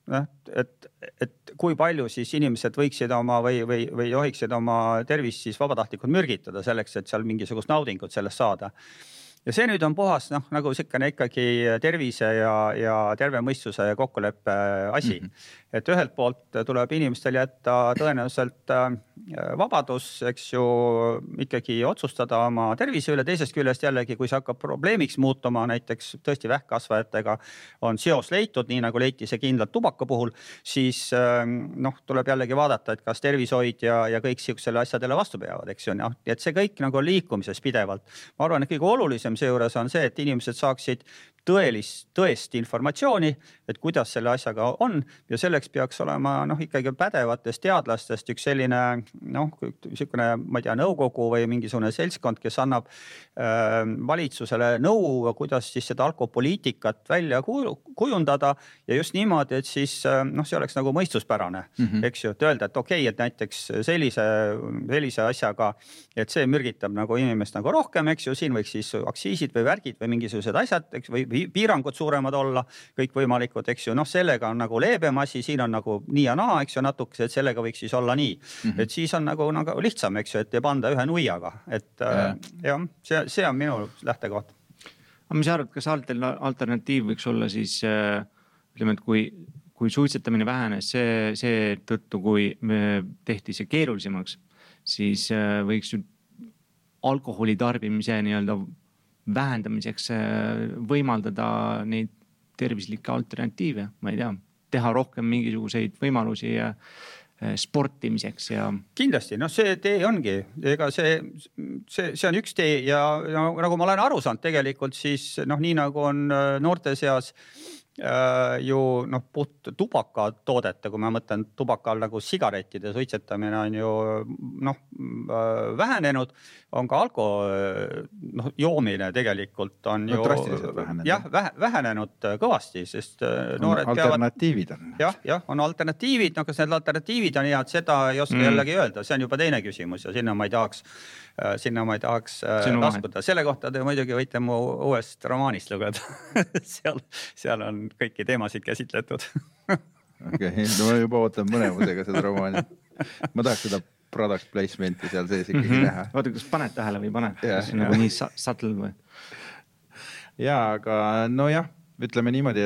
et kui palju siis inimesed võiksid oma või johiksid oma tervist siis vabatahtlikult mürgitada selleks, et seal mingisugust naudingut sellest saada. Ja see nüüd on puhas, nagu sikkene ikkagi tervise ja terve mõistuse ja kokkuleppe asi. Et ühelt poolt tuleb inimestel jätta tõenäoliselt vabadus, eks ju, ikkagi otsustada oma tervise üle. Teisest küljest jällegi, kui see hakkab probleemiks muutuma, näiteks tõesti vähkkasvajatega on seos leitud, nii nagu leiti see kindlalt tubaka puhul, siis tuleb jällegi vaadata, et kas tervishoid ja kõik selle asjadele vastu peavad, eks ju. Et see kõik nagu on liikumises pidevalt. Ma arvan, et kõige olulisem seejuures on see, et inimesed saaksid tõest informatsiooni, et kuidas selle asjaga on ja selleks peaks olema ikkagi pädevatest teadlastest üks selline niisugune, ma ei tea, nõukogu või mingisugune seltskond, kes annab valitsusele nõu, kuidas siis seda alkopoliitikat välja kujundada ja just niimoodi, et siis see oleks nagu mõistuspärane, eks ju, et öelda, et okei, et näiteks sellise asjaga, et see mürgitab nagu inimest nagu rohkem, eks ju, siin võiks siis aktsiisid või värgid või mingisugused asjad, eks, või piirangud suuremad olla, kõik võimalikud, eks ju, sellega on nagu leebem asi, siin on nagu nii ja naa, eks ju, natukese, et sellega võiks siis olla nii. Et siis on nagu lihtsam, eks ju, et ei panda ühe nuiaga, et jah, see on minu lähtekoht. Aga mis arvad, kas alternatiiv võiks olla siis, ütleme, et kui suitsetamine vähenes see tõttu, kui tehti see keerulisemaks, siis võiks ju alkoholi tarbimise nii-öelda vähendamiseks võimaldada neid tervislikke alternatiive, ma ei tea, teha rohkem mingisuguseid võimalusi sportimiseks ja. Kindlasti, see tee ongi, ega see on üks tee ja nagu ma olen aru saanud tegelikult siis nii nagu on noorte seas ju puht tubakatoodete, kui ma mõtlen tubaka all nagu sigarettide suitsetamine on ju vähenenud, on ka joomine tegelikult on ju vähenenud kõvasti, sest noored alternatiivid on. Jah, on alternatiivid, kas need alternatiivid on head, seda ei oska jällegi öelda, see on juba teine küsimus ja sinna ma ei tahaks laskuda. Selle kohta te muidugi võite mu uuest romaanist lugeda. seal on kõiki teemasid käsitletud. Okei, no ma juba ootan mõnevusega seda romaani. Ma tahaks seda product placement'i seal sees ikkagi näha. Oota, kas paned tähele või paned? Kas on nagu nii subtle või? Jaa, aga nojah, ütleme niimoodi,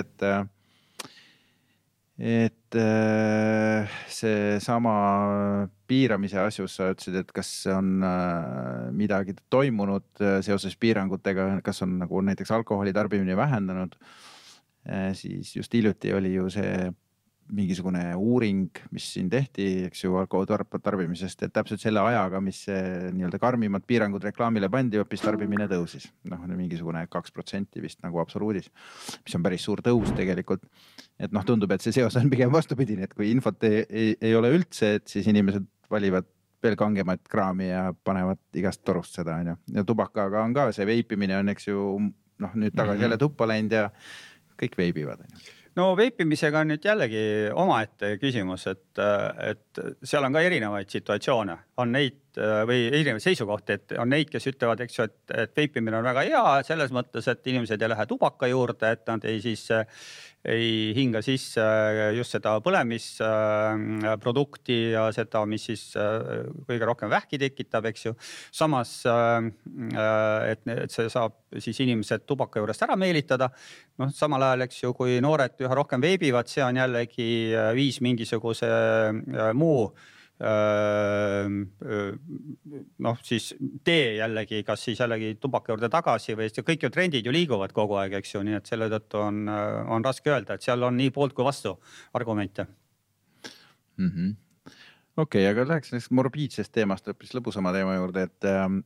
et see sama piiramise asjus sa ütlesid, et kas on midagi toimunud seoses piirangutega, kas on nagu näiteks alkoholi tarbimine vähendanud, siis just hiljuti oli ju see mingisugune uuring, mis siin tehti, eks ju, alkoholi tarbimisest, et täpselt selle ajaga, mis nii-öelda karmimad piirangud reklaamile pandi, hoopis tarbimine tõusis. Mingisugune 2% vist nagu absoluudis, mis on päris suur tõus tegelikult. Et tundub, et see seos on pigem vastupidine, et kui infot ei ole üldse, et siis inimesed valivad veel kangemat kraami ja panevad igast torust seda. Ja tubakaga on ka, see veipimine on, eks ju, nüüd tagasi jälle tuppa läinud ja kõik veibivad. No veipimisega on nüüd jällegi omaette küsimus, et seal on ka erinevaid situatsioone. On neid või erinevaid seisukohti, et on neid, kes ütlevad, eks ju, et veipimine on väga hea selles mõttes, et inimesed ei lähe tubaka juurde, et nad ei hinga sisse just seda põlemisprodukti ja seda, mis siis kõige rohkem vähki tekitab, eks ju. Samas, et see saab siis inimesed tubaka juurest ära meelitada. Samal ajal, eks ju, kui noored üha rohkem veibivad, see on jällegi viis mingisuguse muu siis tee jällegi, kas siis jällegi tubaka juurde tagasi või kõik ju trendid ju liiguvad kogu aeg, eks ju, nii et selle tõttu on raske öelda, et seal on nii poolt kui vastu argumente. Okei, aga läheks morbiidsest teemast hoopis lõbusama teema juurde, et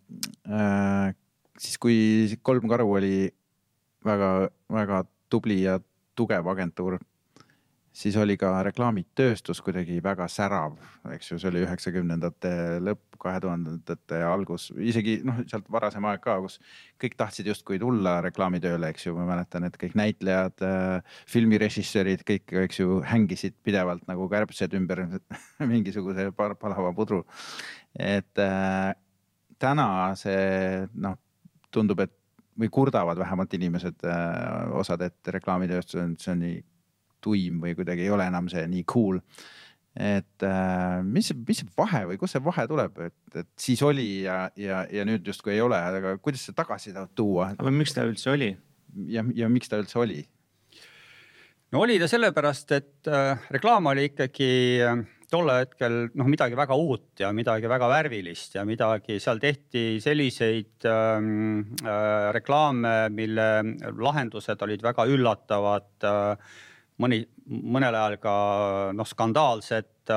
siis kui Kolm Karu oli väga, väga tubli ja tugev agentuur, siis oli ka reklaamitööstus kuidagi väga särav, eks ju, see oli 90ndate lõpp, 2000ndate algus, isegi sealt varasem aeg ka, kus kõik tahtsid justkui tulla reklaamitööle, eks ju, ma mäletan, et kõik näitlejad, filmirežissöörid, kõik, eks ju, hängisid pidevalt nagu kärbsed ümber mingisuguse palava pudru. Et täna see tundub, et või kurdavad vähemalt inimesed osad, et reklaamitööstus on nii tuim või kuidagi ei ole enam see nii cool. Et mis see vahe või kus see vahe tuleb, et siis oli ja nüüd just kui ei ole, aga kuidas see tagasi tuua? Aga miks ta üldse oli? Ja miks ta üldse oli? No oli ta sellepärast, et reklaam oli ikkagi tolle hetkel midagi väga uut ja midagi väga värvilist ja midagi seal tehti selliseid reklaame, mille lahendused olid väga üllatavad, mõnel ajal ka skandaalsed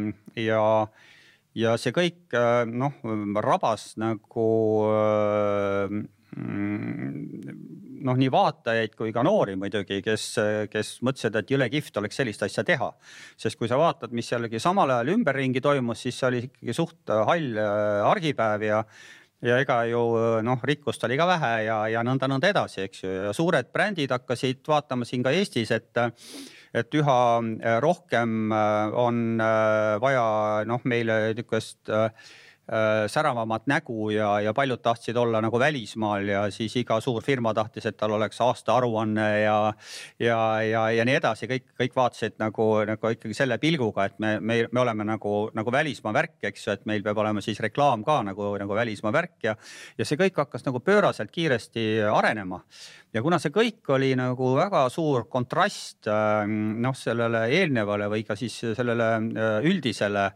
ja see kõik rabas nagu nii vaatajaid kui ka noori muidugi, kes mõtlesid, et jõle kihvt oleks sellist asja teha. Sest kui sa vaatad, mis jällegi samal ajal ümberringi toimus, siis see oli ikkagi suht hall argipäev ja ega ju rikkust oli ka vähe ja nõnda edasi, eks ju. Ja suured brändid hakkasid vaatama siin ka Eestis, et üha rohkem on vaja meile niisugust säravamat nägu ja paljud tahtsid olla nagu välismaal ja siis iga suur firma tahtis, et tal oleks aasta aruanne ja nii edasi. Kõik vaatasid nagu ikkagi selle pilguga, et me oleme nagu välismaa värk, eks ju, et meil peab olema siis reklaam ka nagu välismaa värk ja see kõik hakkas nagu pööraselt kiiresti arenema. Ja kuna see kõik oli nagu väga suur kontrast sellele eelnevale või ka siis sellele üldisele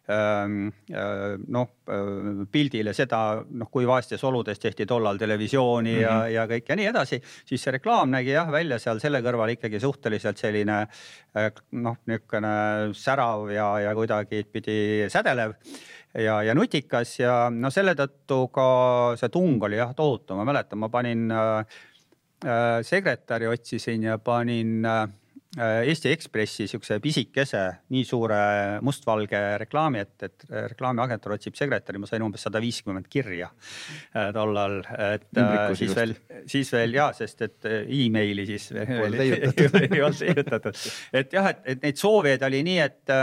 pildile seda, kui vaestes oludes tehti tollal televisiooni ja kõik ja nii edasi, siis see reklaam nägi välja seal selle kõrval ikkagi suhteliselt selline niisugune särav ja kuidagi pidi sädelev ja nutikas ja selle tõttu ka see tung oli tohutu. Ma mäletan, ma panin sekretäri otsisin ja panin Eesti Ekspressi siukse pisikese, nii suure mustvalge reklaami, et reklaamiagentuur otsib sekretäri, ma sain umbes 150 kirja tollal, et siis veel ja, sest et e-maili siis ei olnud leiutatud. Et jah, et neid soovijaid oli nii,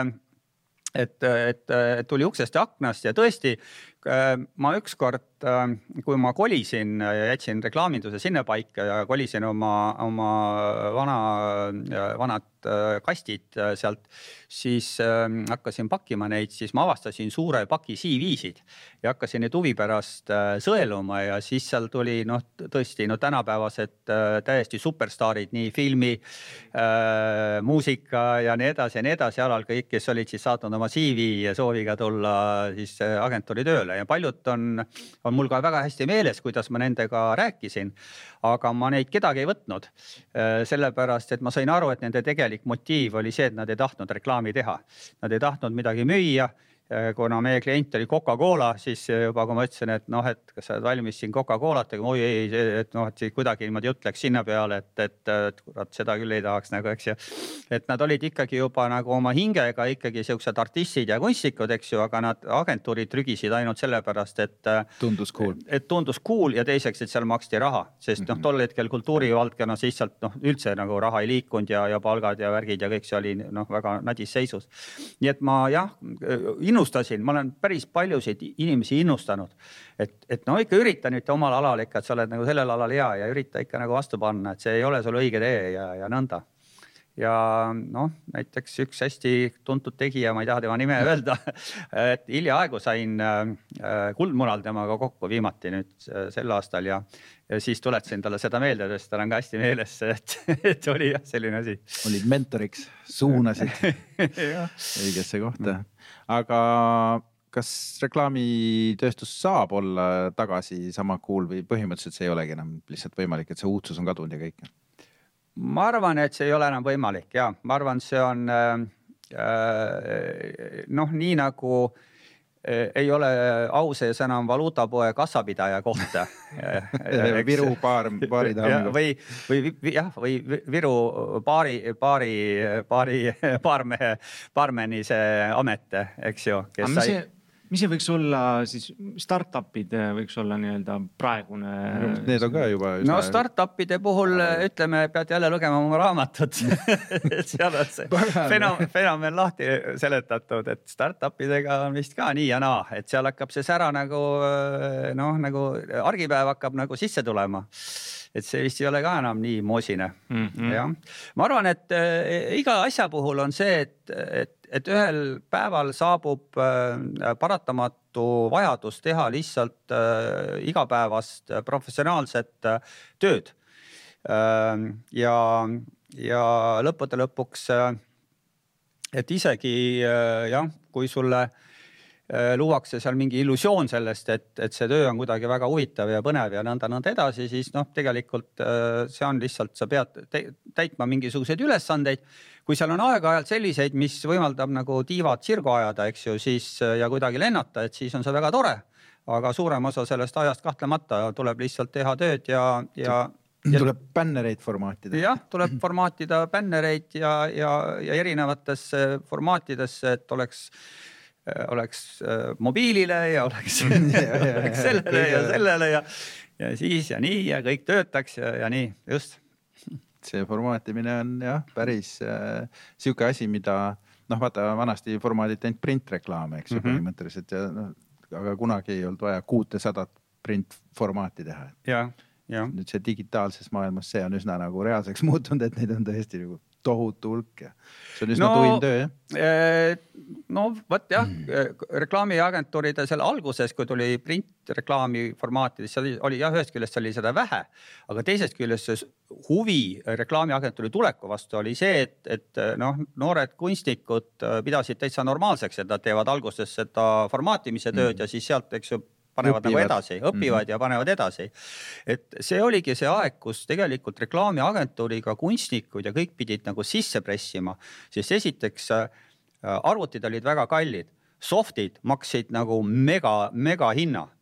et tuli uksest ja aknast ja tõesti, ma ükskord, kui ma kolisin ja jätsin reklaaminduse sinna paika ja kolisin oma vanad kastid sealt, siis hakkasin pakkima neid, siis ma avastasin suure paki CV-sid ja hakkasin neid huvi pärast sõeluma ja siis seal tuli tõesti tänapäevased täiesti superstaarid, nii filmi, muusika ja nii edasi alal kõik, kes olid siis saatnud oma CV ja sooviga tulla siis agentuuri tööle ja paljud on mul ka väga hästi meeles, kuidas ma nendega rääkisin, aga ma neid kedagi ei võtnud, sellepärast, et ma sain aru, et nende tegelik motiiv oli see, et nad ei tahtnud reklaami teha. Nad ei tahtnud midagi müüa, kuna meie klient oli Coca-Cola, siis juba kui ma ütlesin, et et kas sa oled valmis siin Coca-Colat, oi ei, et kuidagi niimoodi jutt läks sinna peale, et kurat, seda küll ei tahaks eks ju. Et nad olid ikkagi juba nagu oma hingega ikkagi siuksed artistid ja kunstnikud, eks ju, aga nad agentuurid trügisid ainult sellepärast, et tundus cool. Et tundus cool ja teiseks, et seal maksti raha, sest tol hetkel kultuurivaldkonnas lihtsalt üldse nagu raha ei liikunud ja palgad ja värgid ja kõik see oli väga nadis seisus. Nii et ma innustasin, ma olen päris paljusid inimesi innustanud, et ikka ürita nüüd omal alal ikka, et sa oled nagu sellel alal hea ja ürita ikka nagu vastu panna, et see ei ole sul õige tee ja nõnda. Ja näiteks üks hästi tuntud tegija, ma ei taha tema nime öelda, et hiljaaegu sain Kuldmunal temaga kokku viimati nüüd sel aastal ja siis tuletasin talle seda meelde, sest tal on ka hästi meeles, et oli jah selline asi. Olid mentoriks, suunasid õigesse kohta. Aga kas reklaamitööstus saab olla tagasi sama cool või põhimõtteliselt see ei olegi enam lihtsalt võimalik, et see uudsus on kadunud ja kõik? Ma arvan, et see ei ole enam võimalik ja ma arvan, see on nii nagu ei ole au sees enam valuutapoe kassapidaja kohta. Viru baari taha. Või Viru baarmeni see amet, eks ju. Mis see võiks olla siis startupid võiks olla nii-öelda praegune? Need on ka juba... Startupide puhul ütleme, pead jälle lugema oma raamatut. Seal on see fenomen lahti seletatud, et startupidega on vist ka nii ja naa, et seal hakkab see sära nagu argipäev hakkab nagu sisse tulema. Et see vist ei ole ka enam nii moosine. Ja. Ma arvan, et iga asja puhul on see, et ühel päeval saabub paratamatu vajadus teha lihtsalt igapäevast professionaalset tööd. Ja lõppude lõpuks, et isegi kui sulle luuakse seal mingi illusioon sellest, et see töö on kuidagi väga huvitav ja põnev ja nõnda edasi, siis tegelikult see on lihtsalt, sa pead täitma mingisuguseid ülesandeid. Kui seal on aeg-ajalt selliseid, mis võimaldab nagu tiivad sirgu ajada, eks ju, siis ja kuidagi lennata, et siis on see väga tore. Aga suurem osa sellest ajast kahtlemata tuleb lihtsalt teha tööd ja tuleb bännereid formaatida. Jah, tuleb formaatida bännereid ja erinevatesse formaatidesse, et oleks mobiilile ja oleks sellele ja siis ja nii ja kõik töötaks ja nii, just. See formaatimine on päris siuke asi, mida vaata vanasti formaadid ainult printreklaame, eks ju, põhimõtteliselt aga kunagi ei olnud vaja 600 printformaati teha. Ja. Nüüd see digitaalses maailmas see on üsna nagu reaalseks muutunud, et neid on tõesti nagu tohutu hulk ja see on üsna tuin töö, reklaamiagentuuride selle alguses, kui tuli printreklaami formaatides, oli ühest küljest oli seda vähe, aga teisest küljest huvi reklaamiagentuuri tuleku vastu oli see, et noored kunstnikud pidasid täitsa normaalseks, et nad teevad alguses seda formaatimise tööd ja siis sealt, eks ju, panevad nagu edasi, õpivad ja panevad edasi. Et see oligi see aeg, kus tegelikult reklaamiagentuuriga kunstnikud ja kõik pidid nagu sisse pressima, sest esiteks arvutid olid väga kallid, softid maksid nagu mega hinna,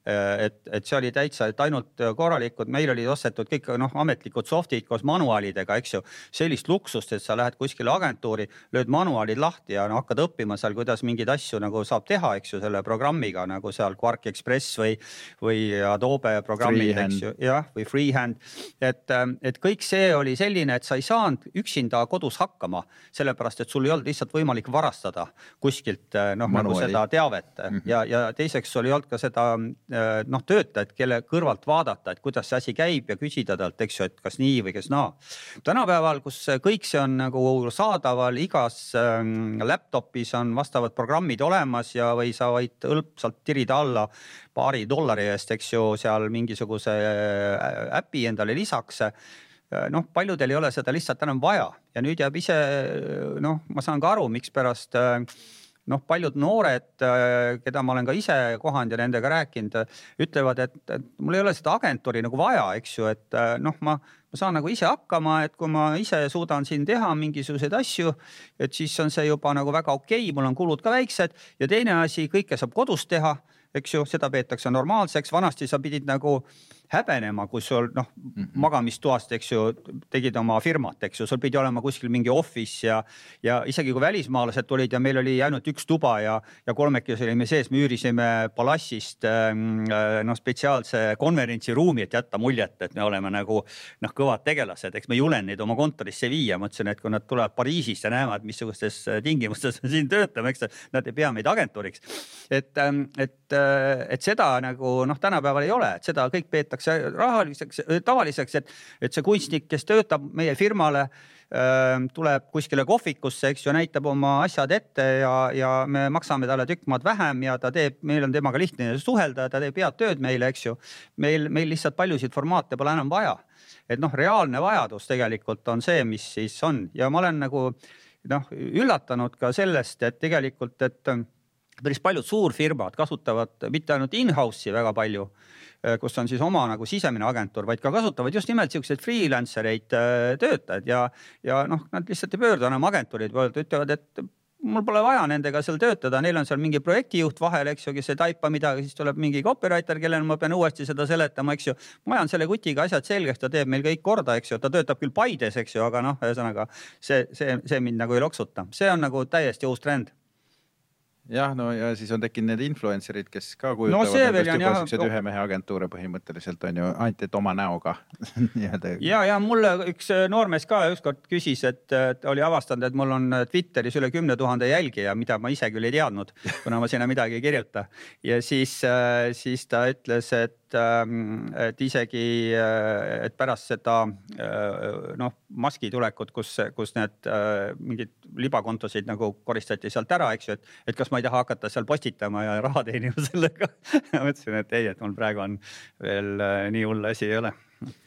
et see oli täitsa, et ainult korralikud, meil oli ostetud kõik ametlikud softid koos manuaalidega, eks ju. Sellist luksust, et sa lähed kuskile agentuuri, lööd manuaalid lahti ja hakkad õppima seal, kuidas mingeid asju nagu saab teha, eks ju, selle programmiga nagu seal Quark Express või Adobe programmid, eks ju, jah, või Freehand. Et kõik see oli selline, et sa ei saanud üksinda kodus hakkama, sellepärast, et sul ei olnud lihtsalt võimalik varastada kuskilt nagu seda teavet ja teiseks oli olnud ka seda töötajad, kelle kõrvalt vaadata, et kuidas see asi käib ja küsida talt, eks ju, et kas nii või kas naa. Tänapäeval, kus kõik see on nagu saadaval, igas laptopis on vastavad programmid olemas ja või sa võid õlpsalt tirida alla $2 eest, eks ju, seal mingisuguse äpi endale lisaks. Paljudel ei ole seda lihtsalt enam vaja ja nüüd jääb ise, ma saan ka aru, miks pärast paljud noored, keda ma olen ka ise kohanud ja nendega rääkinud, ütlevad, et mul ei ole seda agentuuri nagu vaja, eks ju, et ma saan nagu ise hakkama, et kui ma ise suudan siin teha mingisuguseid asju, et siis on see juba nagu väga okei, mul on kulud ka väiksed ja teine asi, kõike saab kodus teha, eks ju, seda peetakse normaalseks, vanasti sa pidid nagu häbenema, kui sul magamistoast, eks ju, tegid oma firmat, eks ju, sul pidi olema kuskil mingi office ja isegi kui välismaalased tulid ja meil oli ainult üks tuba ja kolmekesi olime sees, me üürisime Palassist spetsiaalse konverentsiruumi, et jätta muljet, et me oleme nagu kõvad tegelased, eks me julen neid oma kontorisse viia, mõtlesin, et kui nad tulevad Pariisist ja näevad, missugustes tingimustes me siin töötame, eks nad ei pea meid agentuuriks. Et seda nagu tänapäeval ei ole, et seda kõik peetakse rahaliseks, tavaliseks, et see kunstnik, kes töötab meie firmale, tuleb kuskile kohvikusse, eks ju, näitab oma asjad ette ja me maksame talle tükk maad vähem ja ta teeb, meil on temaga lihtne suhelda, ta teeb head tööd meile, eks ju. Meil lihtsalt paljusid formaate pole enam vaja. Et reaalne vajadus tegelikult on see, mis siis on ja ma olen nagu üllatanud ka sellest, et tegelikult, et päris paljud suurfirmad kasutavad mitte ainult in-house'i väga palju, kus on siis oma nagu sisemine agentuur, vaid ka kasutavad just nimelt selliseid freelancereid töötajad ja nad lihtsalt ei pöördu enam agentuurid, ütlevad, et mul pole vaja nendega seal töötada, neil on seal mingi projektijuht vahel, eks ju, kes ei taipa midagi, siis tuleb mingi copywriter, kellel ma pean uuesti seda seletama, eks ju. Ma ajan selle kutiga asjad selgeks, ta teeb meil kõik korda, eks ju, ta töötab küll Paides, eks ju, aga ühesõnaga see mind nagu ei loksuta. See on nagu täiesti uus trend. Jah, ja siis on tekkinud need influencerid, kes ka kujutavad juba ühe mehe agentuure põhimõtteliselt on ju, ainult et oma näoga. ja mulle üks noormees ka ükskord küsis, et oli avastanud, et mul on Twitteris üle 10 000 jälgija, mida ma ise küll ei teadnud, kuna ma sinna midagi ei kirjuta. Ja siis ta ütles, et isegi, et pärast seda maski tulekut, kus need mingid libakontosid nagu koristati sealt ära, eks ju, et kas ma ei taha hakata seal postitama ja raha teenima sellega. Mõtlesin, et ei, et mul praegu on veel nii hull asi ei ole.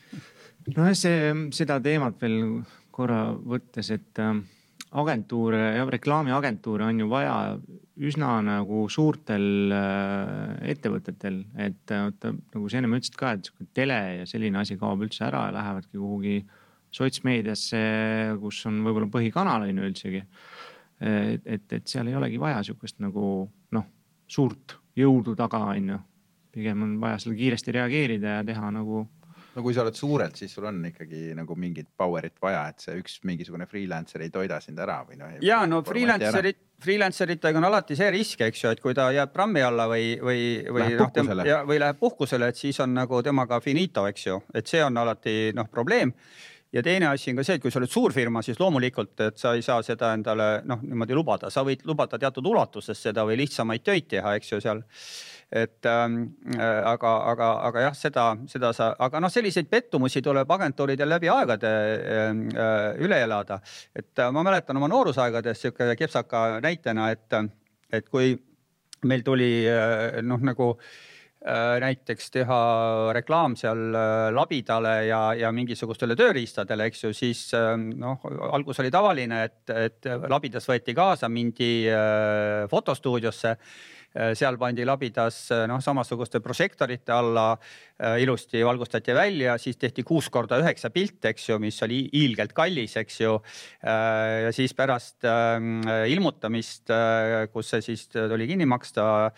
Seda teemat veel korra võttes, et agentuure ja reklaamiagentuure on ju vaja üsna nagu suurtel ettevõtetel, et nagu sa enne ütlesid ka, et tele ja selline asi kaob üldse ära ja lähevadki kuhugi sotsmeediasse, kus on võib-olla põhikanal on üldsegi. Et seal ei olegi vaja sihukest nagu suurt jõudu taga on ju. Pigem on vaja selle kiiresti reageerida ja teha nagu. No kui sa oled suurelt, siis sul on ikkagi nagu mingit powerit vaja, et see üks mingisugune freelancer ei toida sind ära või Ja freelanceritega on alati see risk, eks ju, et kui ta jääb prammi alla või läheb puhkusele, et siis on nagu temaga finito, eks ju, et see on alati probleem. Ja teine asi on ka see, et kui sa oled suurfirma, siis loomulikult, et sa ei saa seda endale niimoodi lubada. Sa võid lubada teatud ulatuses seda või lihtsamaid töid teha, eks ju seal. Et aga jah, seda sa, aga selliseid pettumusi tuleb agentuuridel läbi aegade üle elada. Et ma mäletan oma noorusaegades siuke kepsaka näitena, et kui meil tuli nagu näiteks teha reklaam seal labidale ja mingisugustele tööriistadele, eks ju, siis algus oli tavaline, et labidas võeti kaasa, mindi fotostuudiosse, seal pandi labidas samasuguste prožektorite alla, ilusti valgustati välja, siis tehti 6x9 pilt, eks ju, mis oli ilgelt kallis, eks ju. Ja siis pärast ilmutamist, kus see siis tuli kinni maksta,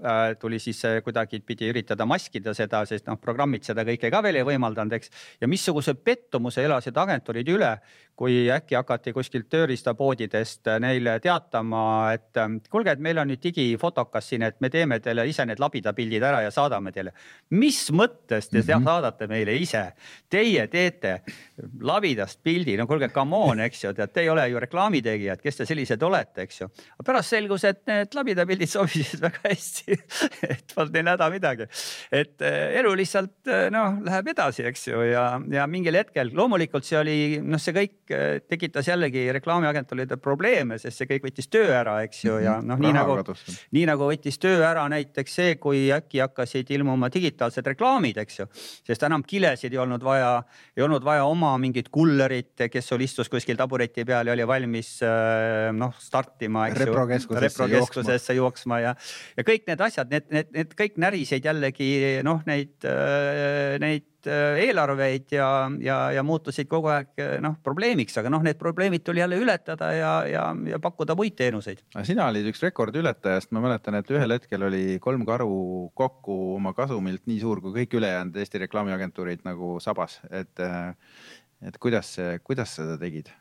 tuli siis kuidagi pidi üritada maskida seda, sest programmid seda kõike ka veel ei võimaldanud, eks. Ja missuguse pettumuse elasid agentuurid üle, kui äkki hakati kuskilt tööriistapoodidest neile teatama, et kuulge, et meil on nüüd digifotokas siin, et me teeme teile ise need labidapildid ära ja saadame teile. Mis mõttes te saadate meile ise? Teie teete labidast pildi, no kuulge, come on, eks ju, te ei ole ju reklaamitegijad, kes te sellised olete, eks ju. Pärast selgus, et need labidapildid sobisid väga hästi, et polnud neil häda midagi. Et elu lihtsalt läheb edasi, eks ju, ja mingil hetkel loomulikult see oli, see kõik tekitas jällegi reklaamiagentuuride probleeme, sest see kõik võttis töö ära, eks ju, ja nii nagu võttis töö ära näiteks see, kui äkki hakkasid ilmuma digitaalsed reklaamid, eks ju, sest enam kilesid ei olnud vaja oma mingit kullerit, kes istus kuskil tabureti peal ja oli valmis startima, eks ju, reprokeskusesse jooksma ja kõik need asjad, need kõik näriseid jällegi neid eelarveid ja muutusid kogu aeg probleemiks, aga need probleemid tuli jälle ületada ja pakkuda muid teenuseid. Sina olid üks rekordületajast, ma mäletan, et ühel hetkel oli 3 karu kokku oma kasumilt nii suur kui kõik ülejäänud Eesti reklaamiagentuurid nagu sabas, et kuidas seda tegid?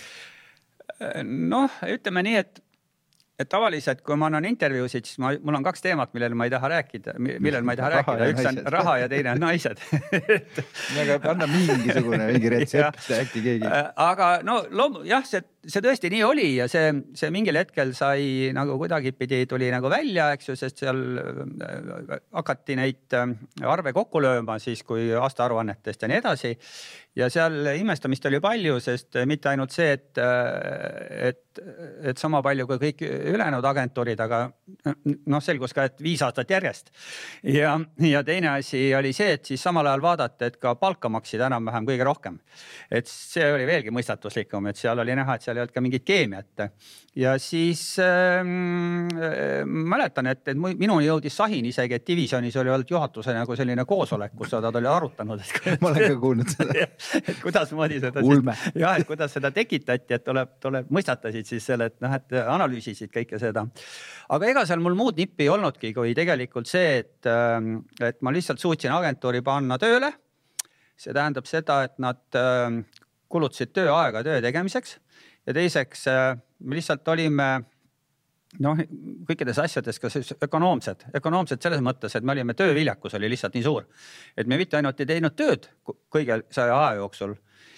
Ütleme nii, et tavaliselt, kui ma annan intervjuusid, siis mul on 2 teemat, millel ma ei taha rääkida. Üks on raha ja teine on naised. Anna mingi retsept, äkki keegi. Aga jah, see tõesti nii oli ja see mingil hetkel sai nagu kuidagi pidi tuli nagu välja, eks ju, sest seal hakati neid arve kokku lööma siis, kui aastaaruannetest ja nii edasi. Ja seal imestamist oli palju, sest mitte ainult see, et sama palju kui kõik ülejäänud agentuurid, aga selgus ka, et 5 aastat järjest. Ja teine asi oli see, et siis samal ajal vaadata, et ka palka maksid enam-vähem kõige rohkem. Et see oli veelgi mõistatuslikum, et seal oli näha, et seal ei olnud ka mingit keemiat. Ja siis mäletan, et minuni jõudis sahin isegi, et divisionis oli olnud juhatuse nagu selline koosolek, kus nad oli arutanud. Ma olen ka kuulnud seda. Et kuidas seda tekitati, et tuleb mõistatasid siis selle, et analüüsisid kõike seda. Aga ega seal mul muud nippi ei olnudki, kui tegelikult see, et ma lihtsalt suutsin agentuuri panna tööle. See tähendab seda, et nad kulutasid tööaega töö tegemiseks ja teiseks me lihtsalt olime kõikides asjades ka ökonoomsed selles mõttes, et me olime tööviljakus oli lihtsalt nii suur, et me mitte ainult ei teinud tööd kõige 100 aja jooksul,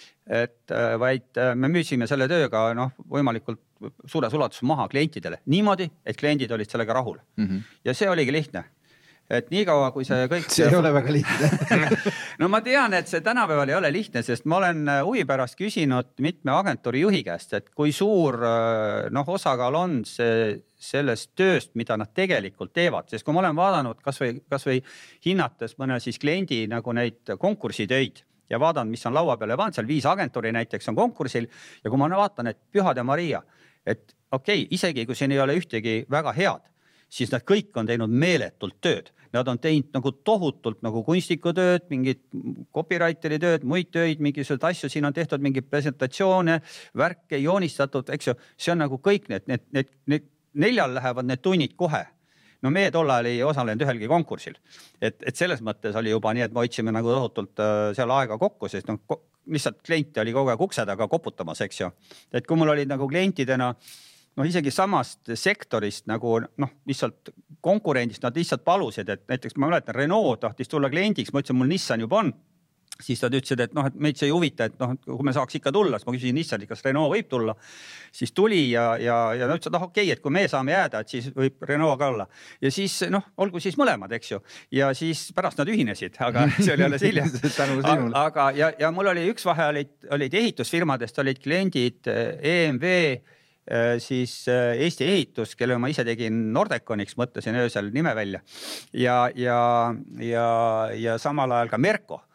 vaid me müüsime selle tööga võimalikult suures ulatuses maha klientidele niimoodi, et kliendid olid sellega rahul. Ja see oligi lihtne. Et nii kaua, kui see kõik... See ei ole väga lihtne. No ma tean, et see tänapäeval ei ole lihtne, sest ma olen huvi pärast küsinud mitme agentuuri juhi käest, et kui suur osakaal on sellest tööst, mida nad tegelikult teevad. Sest kui ma olen vaadanud kas või hinnates mõne siis kliendi nagu neid konkursitöid ja vaadanud, mis on laua peale vaadanud, seal 5 agentuuri näiteks on konkursil ja kui ma vaatan, et Pühad ja Maria, et isegi kui siin ei ole ühtegi väga head, siis nad kõik on teinud meeletult tööd. Nad on teinud nagu tohutult nagu kunstikutööd, mingid copywriteri tööd, muid tööid, mingisugused asju, siin on tehtud mingeid presentatsioone, värke, joonistatud, eks ju, see on nagu kõik need 4 lähevad need tunnid kohe. No meie tol ajal ei osalenud ühelgi konkursil. Et selles mõttes oli juba nii, et me hoidsime nagu tohutult seal aega kokku, sest lihtsalt kliente oli kogu aeg ukse taga koputamas, eks ju. Et kui mul olid nagu klientidena isegi samast sektorist nagu lihtsalt konkurendist, nad lihtsalt palusid, et näiteks ma mäletan, Renault tahtis tulla kliendiks, ma ütlesin, mul Nissan juba on. Siis nad ütlesid, et meid see ei huvita, et kui me saaks ikka tulla, siis ma küsisin Nissani, kas Renault võib tulla. Siis tuli ja nad ütlesid, okei, et kui me saame jääda, et siis võib Renault ka olla. Ja siis olgu siis mõlemad, eks ju. Ja siis pärast nad ühinesid, aga see oli alles hiljem. Aga ja mul oli üks vahe, olid ehitusfirmadest, olid kliendid EMV, siis Eesti Ehitus, kelle ma ise tegin Nordeconiks, mõtlesin öösel nime välja ja samal ajal ka Merko.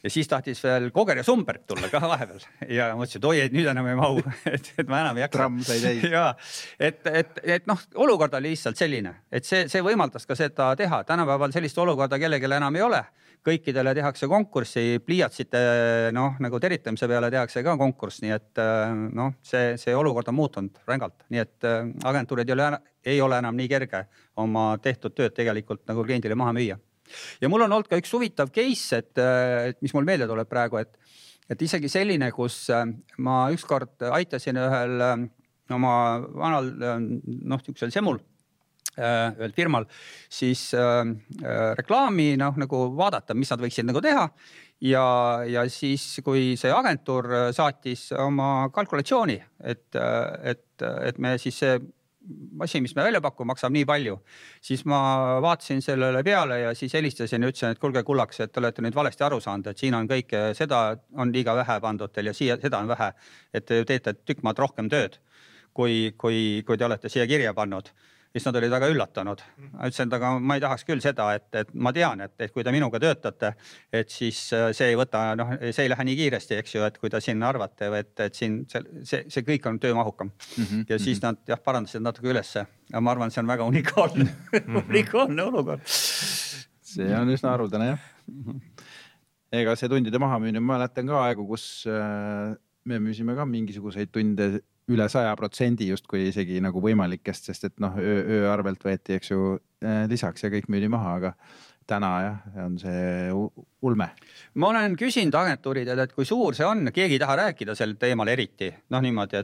ja siis tahtis veel Koger ja Sumberg tulla ka vahepeal ja mõtlesin, et oi, et nüüd enam ei mahu, et ma enam ei jaksa. Tramm sai täis. Ja, et noh, olukord oli lihtsalt selline, et see võimaldas ka seda teha. Tänapäeval sellist olukorda kellegile enam ei ole. Kõikidele tehakse konkurssi, pliiatsite nagu teritamise peale tehakse ka konkurss, nii et see olukord on muutunud rängalt, nii et agentuurid ei ole enam nii kerge oma tehtud tööd tegelikult nagu kliendile maha müüa. Ja mul on olnud ka üks huvitav case, et mis mul meelde tuleb praegu, et isegi selline, kus ma ükskord aitasin ühel oma vanal niisugusel semul, ühel firmal, siis reklaami nagu vaadata, mis nad võiksid nagu teha ja siis, kui see agentuur saatis oma kalkulatsiooni, et me siis see asi, mis me välja pakume, maksab nii palju, siis ma vaatasin sellele peale ja siis helistasin ja ütlesin, et kuulge kullaks, et te olete nüüd valesti aru saanud, et siin on kõike, seda on liiga vähe pandud teil ja seda on vähe, et te teete tükk maad rohkem tööd, kui te olete siia kirja pannud. Siis nad olid väga üllatunud. Ütlesin, aga ma ei tahaks küll seda, et ma tean, et kui te minuga töötate, et siis see ei võta, see ei lähe nii kiiresti, eks ju, et kui te siin arvate, et siin see kõik on töömahukam. Ja siis nad parandasid natuke ülesse. Ja ma arvan, see on väga unikaalne olukord. See on üsna haruldane, jah. Ega see tundide maha müüni, ma mäletan ka aegu, kus me müüsime ka mingisuguseid tunde üle 100% justkui isegi nagu võimalikest, sest et öö arvelt võeti, eks ju, lisaks ja kõik müüdi maha, aga täna on see ulme. Ma olen küsinud agentuuridele, et kui suur see on, keegi ei taha rääkida sel teemal eriti, niimoodi,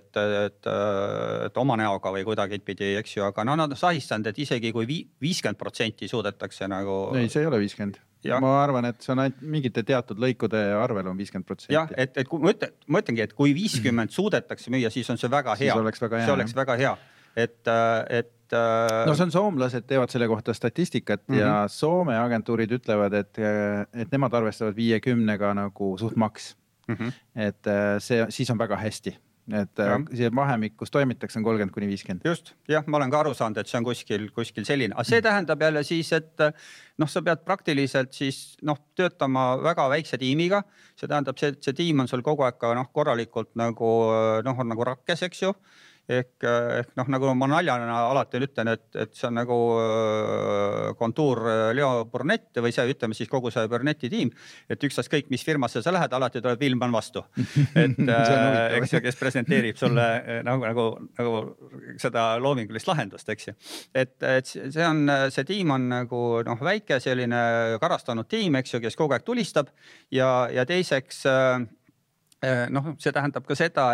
et oma näoga või kuidagi pidi, eks ju, aga nad on sahistanud, et isegi kui 50% suudetakse nagu... Ei, see ei ole 50. Ja. Ma arvan, et see on ainult mingite teatud lõikude arvel on 50%. Jah, et ma ütlengi, et kui 50 suudetakse müüa, siis on see väga hea. Siis oleks väga hea. See oleks väga hea. See on soomlased teevad selle kohta statistikat ja Soome agentuurid ütlevad, et nemad arvestavad 50-ga nagu suht maks. Et siis on väga hästi. Et see vahemik, kus toimitakse, on 30-50. Just, jah, ma olen ka aru saanud, et see on kuskil selline. Aga see tähendab jälle siis, et sa pead praktiliselt siis töötama väga väikse tiimiga. See tähendab, see tiim on sul kogu aeg ka korralikult nagu rakkes, eks ju. Ehk nagu ma naljana alati ütlen, et see on nagu kontuur Leo Burnett või see, ütleme siis kogu see Burnetti tiim, et ükstaas kõik, mis firmasse sa lähed, alati tuleb Vilman vastu. Et eks ju, kes presenteerib sulle nagu seda loomingulist lahendust, eks ju. Et see tiim on nagu väike selline karastunud tiim, eks ju, kes kogu aeg tulistab ja teiseks see tähendab ka seda,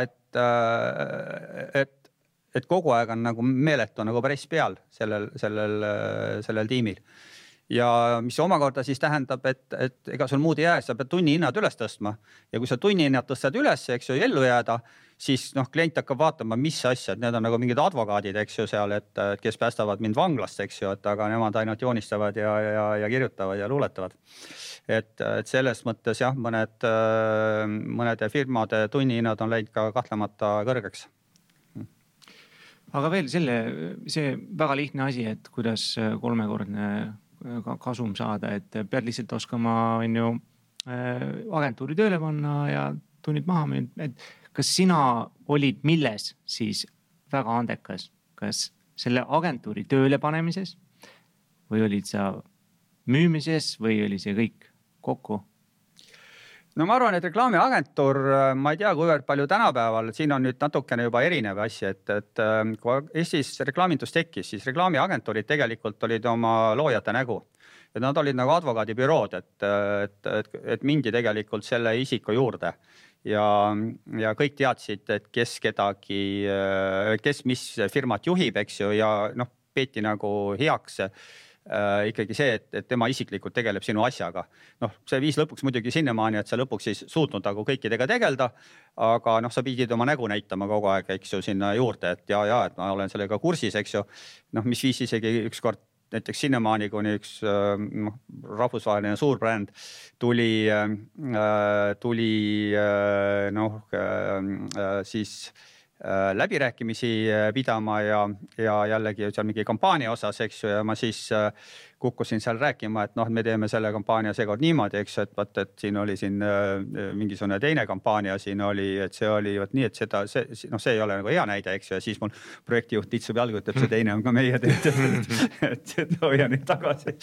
et kogu aeg on nagu meeletu nagu päris peal sellel tiimil. Ja mis omakorda siis tähendab, et ega sul muud ei jää, sa pead tunnihinnad üles tõstma. Ja kui sa tunnihinnad tõstad üles, eks ju, ellu jääda, siis klient hakkab vaatama, mis asjad, need on nagu mingid advokaadid, eks ju, seal, et kes päästavad mind vanglast, eks ju, aga nemad ainult joonistavad ja kirjutavad ja luuletavad. Et selles mõttes jah, mõnede firmade tunnihinnad on läinud ka kahtlemata kõrgeks. Aga veel see väga lihtne asi, et kuidas 3-kordne kasum saada, et pead lihtsalt oskama agentuuri tööle panna ja tunnid maha müünud. Et kas sina olid milles siis väga andekas? Kas selle agentuuri tööle panemises või olid sa müümises või oli see kõik kokku? No ma arvan, et reklaamiagentuur, ma ei tea, kuivõrd palju tänapäeval, siin on nüüd natukene juba erinev asi, et kui Eestis reklaamindus tekkis, siis reklaamiagentuurid tegelikult olid oma loojate nägu. Et nad olid nagu advokaadibürood, et mindi tegelikult selle isiku juurde ja kõik teadsid, et kes mis firmat juhib, eks ju, ja peeti nagu heaks ikkagi see, et tema isiklikult tegeleb sinu asjaga. See viis lõpuks muidugi sinnamaani, et sa lõpuks ei suutnud nagu kõikidega tegelda, aga sa pidid oma nägu näitama kogu aeg, eks ju, sinna juurde, et et ma olen sellega kursis, eks ju, mis viis isegi ükskord näiteks sinnamaani, kuni üks rahvusvaheline suur bränd tuli siis läbirääkimisi pidama ja jällegi seal mingi kampaania osas, eks ju, ja ma siis, kukkusin seal rääkima, et noh, me teeme selle kampaania seekord niimoodi, eks ju, et vaat, et siin oli siin mingisugune teine kampaania siin oli, et see oli vot nii, et see ei ole nagu hea näide, eks ju, ja siis mul projektijuht titsub jalgu, ütleb, see teine on ka meie tehtud, et hoia nüüd tagasi.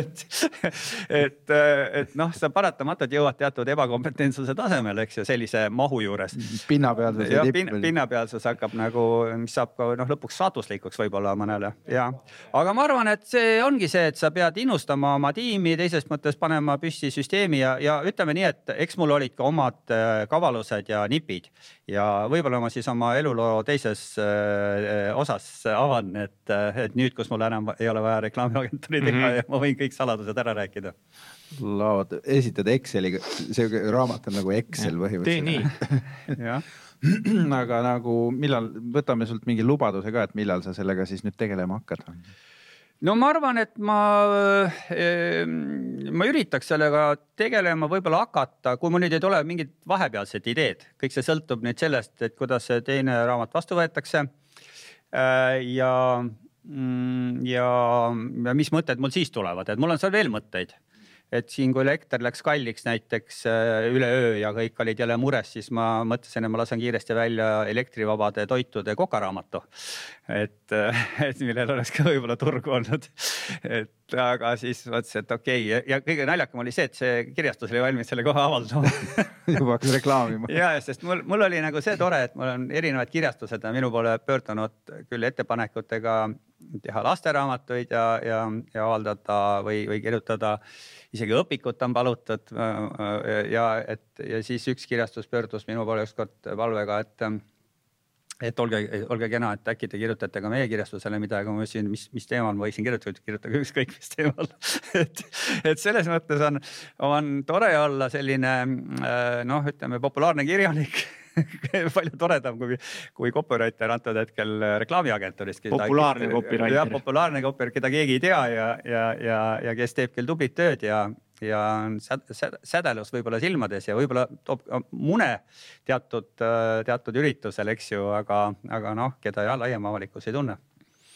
et noh, sa paratamatult jõuad teatud ebakompetentsuse tasemel, eks ju, sellise mahu juures. Pinnapealsus hakkab nagu, mis saab ka lõpuks saatuslikuks võib-olla mõnele. Ja. Aga ma arvan, et see ongi see, et sa pead innustama oma tiimi, teisest mõttes panema püsti süsteemi ja ütleme nii, et eks mul olid ka omad kavalused ja nipid ja võib-olla ma siis oma eluloo teises osas avan, et nüüd, kus mul enam ei ole vaja reklaamiagentuuri teha ja ma võin kõik saladused ära rääkida. Laod, esitad Exceliga, see raamat on nagu Excel põhimõtteliselt. Tee nii. Aga nagu millal, võtame sult mingi lubaduse ka, et millal sa sellega siis nüüd tegelema hakkad? No ma arvan, et ma üritaks sellega tegelema, võib-olla hakata, kui mul nüüd ei tule mingid vahepealsed ideed. Kõik see sõltub nüüd sellest, et kuidas see teine raamat vastu võetakse ja mis mõtted mul siis tulevad, et mul on seal veel mõtteid. Et siin, kui elekter läks kalliks näiteks üleöö ja kõik olid jälle mures, siis ma mõtlesin, et ma lasen kiiresti välja elektrivabade toitude kokaraamatu. Et millel oleks ka võib-olla turgu olnud. Aga siis mõtlesin, et okei. Ja kõige naljakam oli see, et see kirjastus oli valmis selle kohe avaldama. Juba hakkas reklaamima. Ja, sest mul oli nagu see tore, et mul on erinevad kirjastused ja minu poole pöördunud küll ettepanekutega teha lasteraamatuid ja avaldada või kirjutada. Isegi õpikut on palutud ja siis üks kirjastus pöördus minu poole ükskord palvega, et olge kena, et äkki te kirjutate ka meie kirjastusele midagi, ma mõtlesin, mis teemal ma võiksin kirjutada ükskõik mis teemal. et selles mõttes on tore olla selline, ütleme, populaarne kirjanik. Palju toredam kui copywriter antud hetkel reklaamiagentuurist. Populaarne copywriter. Ja, populaarne copywriter, keda keegi ei tea ja kes teeb küll tublit tööd ja sädelus võib-olla silmades ja võib-olla toob mune teatud üritusel, eks ju, aga keda laiem avalikkus ei tunne.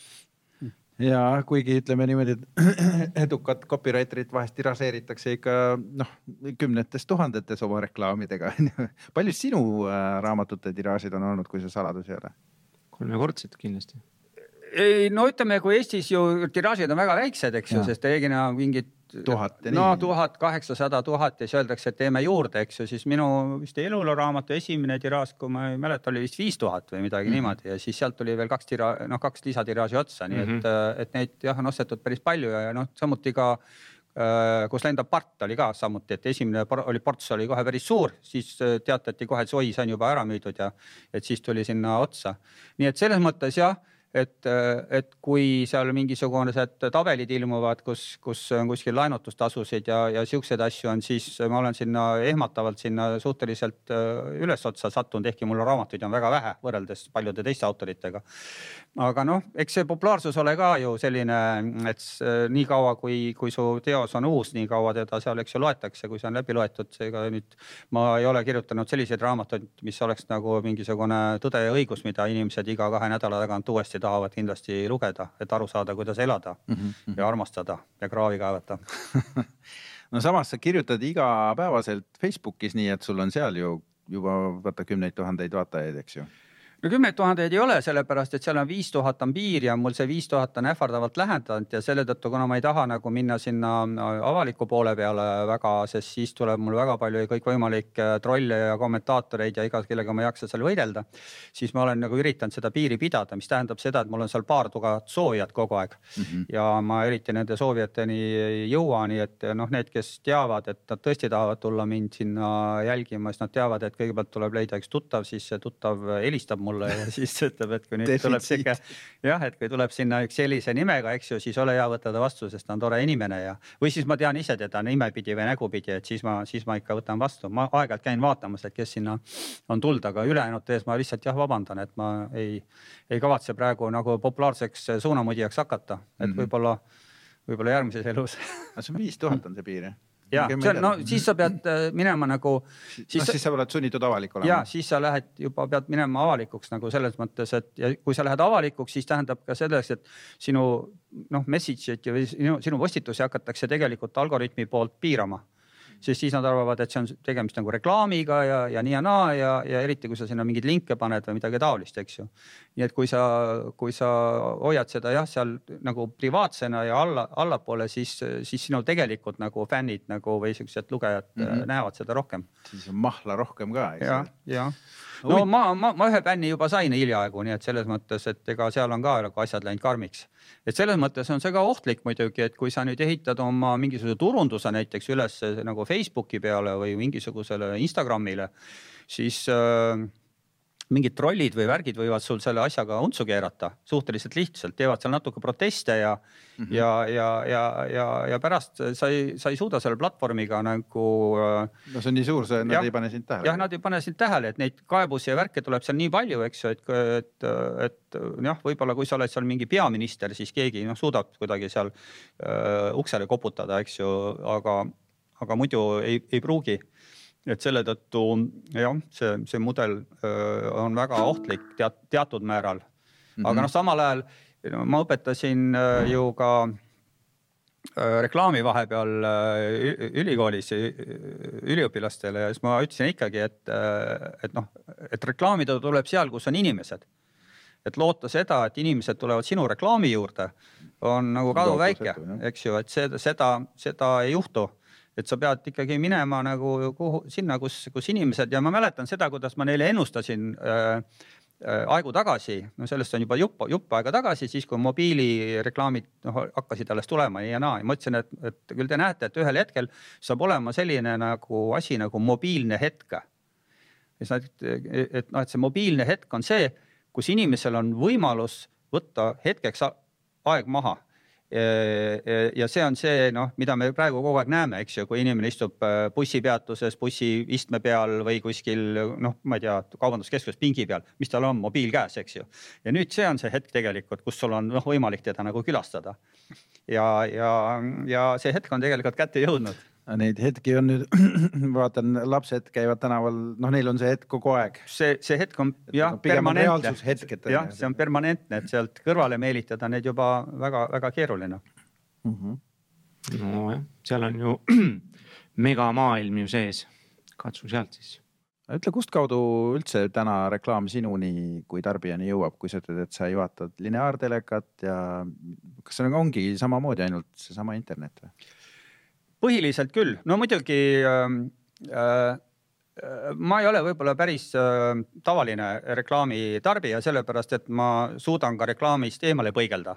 Ja kuigi ütleme niimoodi, et edukat copywriterit vahest tiraseeritakse ikka kümnetes tuhandetes oma reklaamidega. Palju sinu raamatute tiraažid on olnud, kui see saladus ei ole? 3-kordsed kindlasti. No ütleme, kui Eestis ju tiraažid on väga väiksed, eks ju, sest tegina mingid 1000 800 000 ja siis öeldakse, et teeme juurde, eks ju, siis minu vist elulooraamatu esimene tiraaž, kui ma ei mäleta, oli vist 5000 või midagi niimoodi ja siis sealt tuli veel 2 lisatiraaži otsa, nii et neid on ostetud päris palju ja samuti ka kus lendab part oli ka samuti, et esimene ports oli kohe päris suur, siis teatati kohe, et see on juba ära müüdud ja et siis tuli sinna otsa. Nii et selles mõttes jah, et kui seal mingisugused tabelid ilmuvad, kus on kuskil laenutustasusid ja siukseid asju on, siis ma olen sinna ehmatavalt suhteliselt üles otsa sattunud, ehkki mul raamatuid on väga vähe võrreldes paljude teiste autoritega. Aga eks see populaarsus ole ka ju selline, et nii kaua kui su teos on uus, nii kaua teda seal eks ju loetakse, kui see on läbi loetud. Seega nüüd ma ei ole kirjutanud selliseid raamatuid, mis oleks nagu mingisugune tõde ja õigus, mida inimesed iga 2 nädala tagant uuesti tahavad kindlasti lugeda, et aru saada, kuidas elada ja armastada ja kraavi kaevata. No samas sa kirjutad igapäevaselt Facebookis nii, et sul on seal ju juba 10 000 vaatajaid, eks ju? No 10 000 ei ole, sellepärast, et seal on 5000 on piir ja mul see 5000 on ähvardavalt lähendanud ja selle tõttu, kuna ma ei taha nagu minna sinna avaliku poole peale väga, sest siis tuleb mul väga palju kõik võimalik trolle ja kommentaatoreid ja iga, kellega ma ei jaksa seal võidelda, siis ma olen nagu üritanud seda piiri pidada, mis tähendab seda, et mul on seal paar tugevat soovijat kogu aeg ja ma eriti nende soovijateni ei jõua, nii et need, kes teavad, et nad tõesti tahavad tulla mind sinna jälgima, siis nad teavad, et kõigepealt tuleb leida üks tuttav, siis see tuttav helistab mulle ja siis ütleb, et kui nüüd tuleb sikke, et kui tuleb sinna üks sellise nimega, eks ju, siis ole hea võtada vastu, sest ta on tore inimene või siis ma tean ise teda nimepidi või nägupidi, et siis ma ikka võtan vastu. Ma aeg-ajalt käin vaatamas, et kes sinna on tulnud, aga ülejäänud tees ma lihtsalt vabandan, et ma ei kavatse praegu nagu populaarseks suunamudijaks hakata, et võib-olla järgmises elus. See on 5000 on see piir, Ja, siis sa pead minema nagu... Siis sa oled sunnitud avalik olema. Ja, siis sa pead minema avalikuks nagu selles mõttes, et ja kui sa lähed avalikuks, siis tähendab ka selles, et sinu message'id või sinu postitusi hakatakse tegelikult algoritmi poolt piirama. Siis nad arvavad, et see on tegemist nagu reklaamiga ja nii ja naa ja eriti kui sa sinna mingid linke paned või midagi taolist, eks ju. Nii et kui sa hoiad seda seal nagu privaatsena ja allapoole, siis sinu tegelikult nagu fännid nagu või sellised lugejad näevad seda rohkem. Siis on mahla rohkem ka, eks? Ja. No ma ühe bänni juba sain hiljaaegu, nii et selles mõttes, et ega seal on ka asjad läinud karmiks. Et selles mõttes on see ka ohtlik muidugi, et kui sa nüüd ehitad oma mingisuguse turunduse näiteks üles nagu Facebooki peale või mingisugusele Instagramile, siis mingid trollid või värgid võivad sul selle asjaga untsu keerata suhteliselt lihtsalt, teevad seal natuke proteste ja pärast sa ei suuda selle platvormiga nagu... No see on nii suur, nad ei pane sind tähele. Jah, nad ei pane sind tähele, et neid kaebusi ja värke tuleb seal nii palju, eks ju, et võib-olla kui sa oled seal mingi peaminister, siis keegi suudab kuidagi seal uksele koputada, eks ju, aga muidu ei pruugi. Et selle tõttu see mudel on väga ohtlik teatud määral. Aga samal ajal ma õpetasin ju ka reklaami vahepeal ülikoolis üliõpilastele ja siis ma ütlesin ikkagi, et reklaamida tuleb seal, kus on inimesed. Et loota seda, et inimesed tulevad sinu reklaami juurde, on nagu kadu väike, eks ju, et seda ei juhtu. Et sa pead ikkagi minema nagu sinna, kus inimesed ja ma mäletan seda, kuidas ma neile ennustasin aegu tagasi, sellest on juba jupp aega tagasi, siis kui mobiilireklaamid hakkasid alles tulema ja naa. Ma ütlesin, et küll te näete, et ühel hetkel saab olema selline nagu asi nagu mobiilne hetk. Et see mobiilne hetk on see, kus inimesel on võimalus võtta hetkeks aeg maha. Ja see on see, mida me praegu kogu aeg näeme, eks ju, kui inimene istub bussipeatuses, bussi istme peal või kuskil, ma ei tea, kaubanduskeskuses pingi peal, mis tal on mobiil käes, eks ju. Ja nüüd see on see hetk tegelikult, kus sul on võimalik teda nagu külastada. Ja see hetk on tegelikult kätte jõudnud. Neid hetki on nüüd, vaatan, lapsed käivad tänaval, neil on see hetk kogu aeg. See hetk on permanentne. Jah, see on permanentne, et sealt kõrvale meelitada neid juba väga, väga keeruline. No jah, seal on ju megamaailm ju sees. Katsu sealt siis. Ütle, kust kaudu üldse täna reklaam sinuni kui tarbijani jõuab, kui sa ütled, et sa ei vaatad lineaartelekat ja kas see ongi samamoodi ainult see sama internet või? Põhiliselt küll. No muidugi ma ei ole võib-olla päris tavaline reklaami tarbija, sellepärast, et ma suudan ka reklaamist eemale põigelda.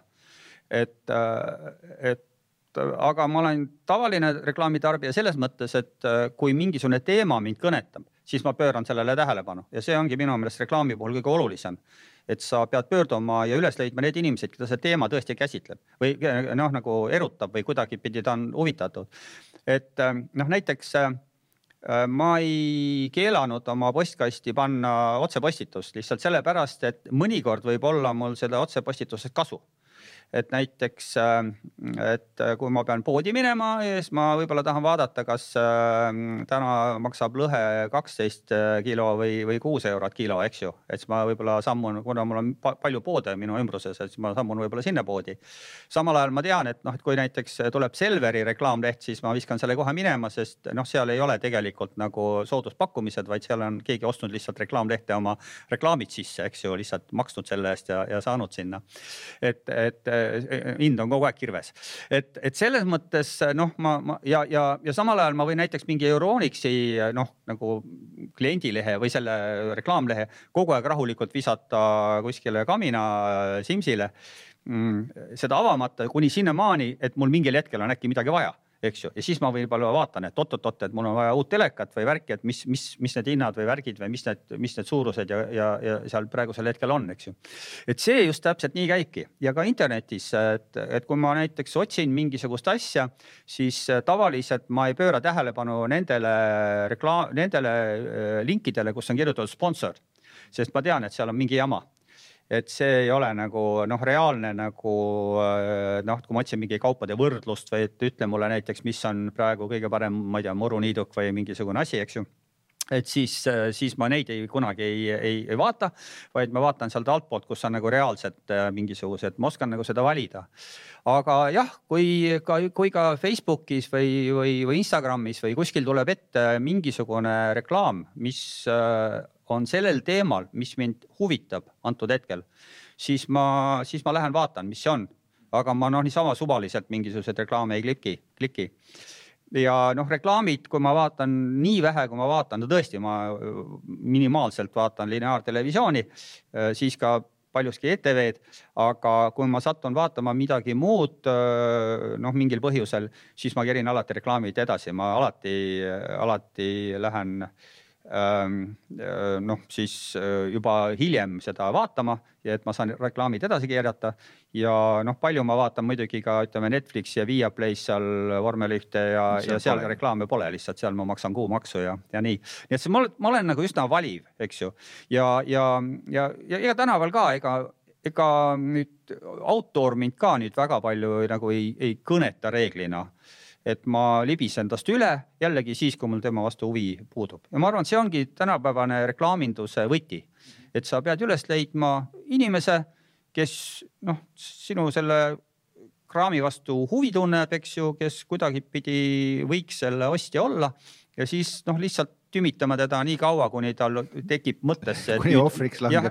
Aga ma olen tavaline reklaamitarbija selles mõttes, et kui mingisugune teema mind kõnetab, siis ma pööran sellele tähelepanu. Ja see ongi minu meelest reklaami puhul kõige olulisem. Et sa pead pöörduma ja üles leidma need inimesed, keda see teema tõesti käsitleb või nagu erutab või kuidagi pidi ta on huvitatud. Et näiteks ma ei keelanud oma postkasti panna otsepostitust lihtsalt sellepärast, et mõnikord võib olla mul seda otsepostitusest kasu. Et näiteks, et kui ma pean poodi minema, siis ma võib-olla tahan vaadata, kas täna maksab lõhe 12 kilo või 6 eurot kilo, eks ju. Et ma võib-olla sammun, kuna mul on palju poode minu ümbruses, et ma sammun võib-olla sinna poodi. Samal ajal ma tean, et kui näiteks tuleb Selveri reklaamleht, siis ma viskan selle kohe minema, sest seal ei ole tegelikult nagu sooduspakkumised, vaid seal on keegi ostnud lihtsalt reklaamlehte oma reklaamid sisse, eks ju, lihtsalt maksnud selle eest ja saanud sinna. Et hind on kogu aeg kirves. Et selles mõttes, ja samal ajal ma võin näiteks mingi Euronixi nagu kliendilehe või selle reklaamlehe kogu aeg rahulikult visata kuskile Kamina Simsile, seda avamata kuni sinnamaani, et mul mingil hetkel on äkki midagi vaja. Eks ju. Ja siis ma võib-olla vaatan, et et mul on vaja uut telekat või värki, et mis need hinnad või värgid või mis need suurused ja seal praegusel hetkel on, eks ju. Et see just täpselt nii käibki. Ja ka internetis, et kui ma näiteks otsin mingisugust asja, siis tavaliselt ma ei pööra tähelepanu nendele linkidele, kus on kirjutatud sponsor, sest ma tean, et seal on mingi jama. et see ei ole nagu reaalne nagu kui ma otsin mingi kaupade võrdlust või et ütle mulle näiteks, mis on praegu kõige parem, ma ei tea, muruniiduk või mingisugune asi, eks ju. Et siis ma neid kunagi ei vaata, vaid ma vaatan sealt altpoolt, kus on nagu reaalselt mingisugused, ma oskan nagu seda valida. Aga jah, kui ka Facebookis või Instagramis või kuskil tuleb ette mingisugune reklaam, mis on sellel teemal, mis mind huvitab antud hetkel, siis ma lähen vaatan, mis see on. Aga ma niisama suvaliselt mingisugused reklaame ei kliki. Ja reklaamid, kui ma vaatan nii vähe, kui ma vaatan, tõesti ma minimaalselt vaatan lineaartelevisiooni, siis ka paljuski ETV-d, aga kui ma satun vaatama midagi muud mingil põhjusel, siis ma kerin alati reklaamid edasi, ma alati lähen siis juba hiljem seda vaatama ja et ma saan reklaamid edasi keerata ja palju ma vaatan muidugi ka ütleme Netflix ja Viaplay's seal vormel 1 ja seal reklaame pole, lihtsalt seal ma maksan kuumaksu ja nii. Nii et ma olen nagu üsna valiv, eks ju. Ja tänaval ka, ega nüüd autor mind ka nüüd väga palju nagu ei kõneta reeglina. Et ma libisen tast üle jällegi siis, kui mul tema vastu huvi puudub. Ja ma arvan, see ongi tänapäevane reklaaminduse võti. Et sa pead üles leidma inimese, kes sinu selle kraami vastu huvi tunneb, eks ju, kes kuidagi pidi võiks selle ostja olla ja siis lihtsalt tümitama teda nii kaua, kuni tal tekib mõttesse. Kuni ohvriks langeb.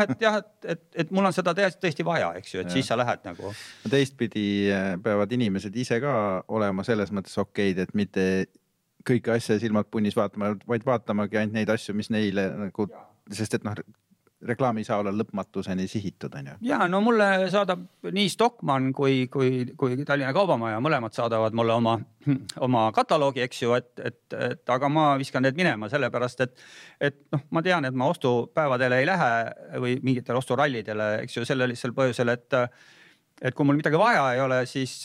Et mul on seda tõesti vaja, eks ju, et siis sa lähed nagu. Teistpidi peavad inimesed ise ka olema selles mõttes okeid, et mitte kõiki asja silmad punnis vaatama, vaid vaatamagi ainult neid asju, mis neile nagu, sest et reklaam ei saa olla lõpmatuseni sihitud. Ja mulle saadab nii Stockmann kui Tallinna Kaubamaja, mõlemad saadavad mulle oma kataloogi, eks ju, aga ma viskan need minema sellepärast, et ma tean, et ma ostupäevadele ei lähe või mingitele osturallidele, eks ju, sellisel põhjusel, et kui mul midagi vaja ei ole, siis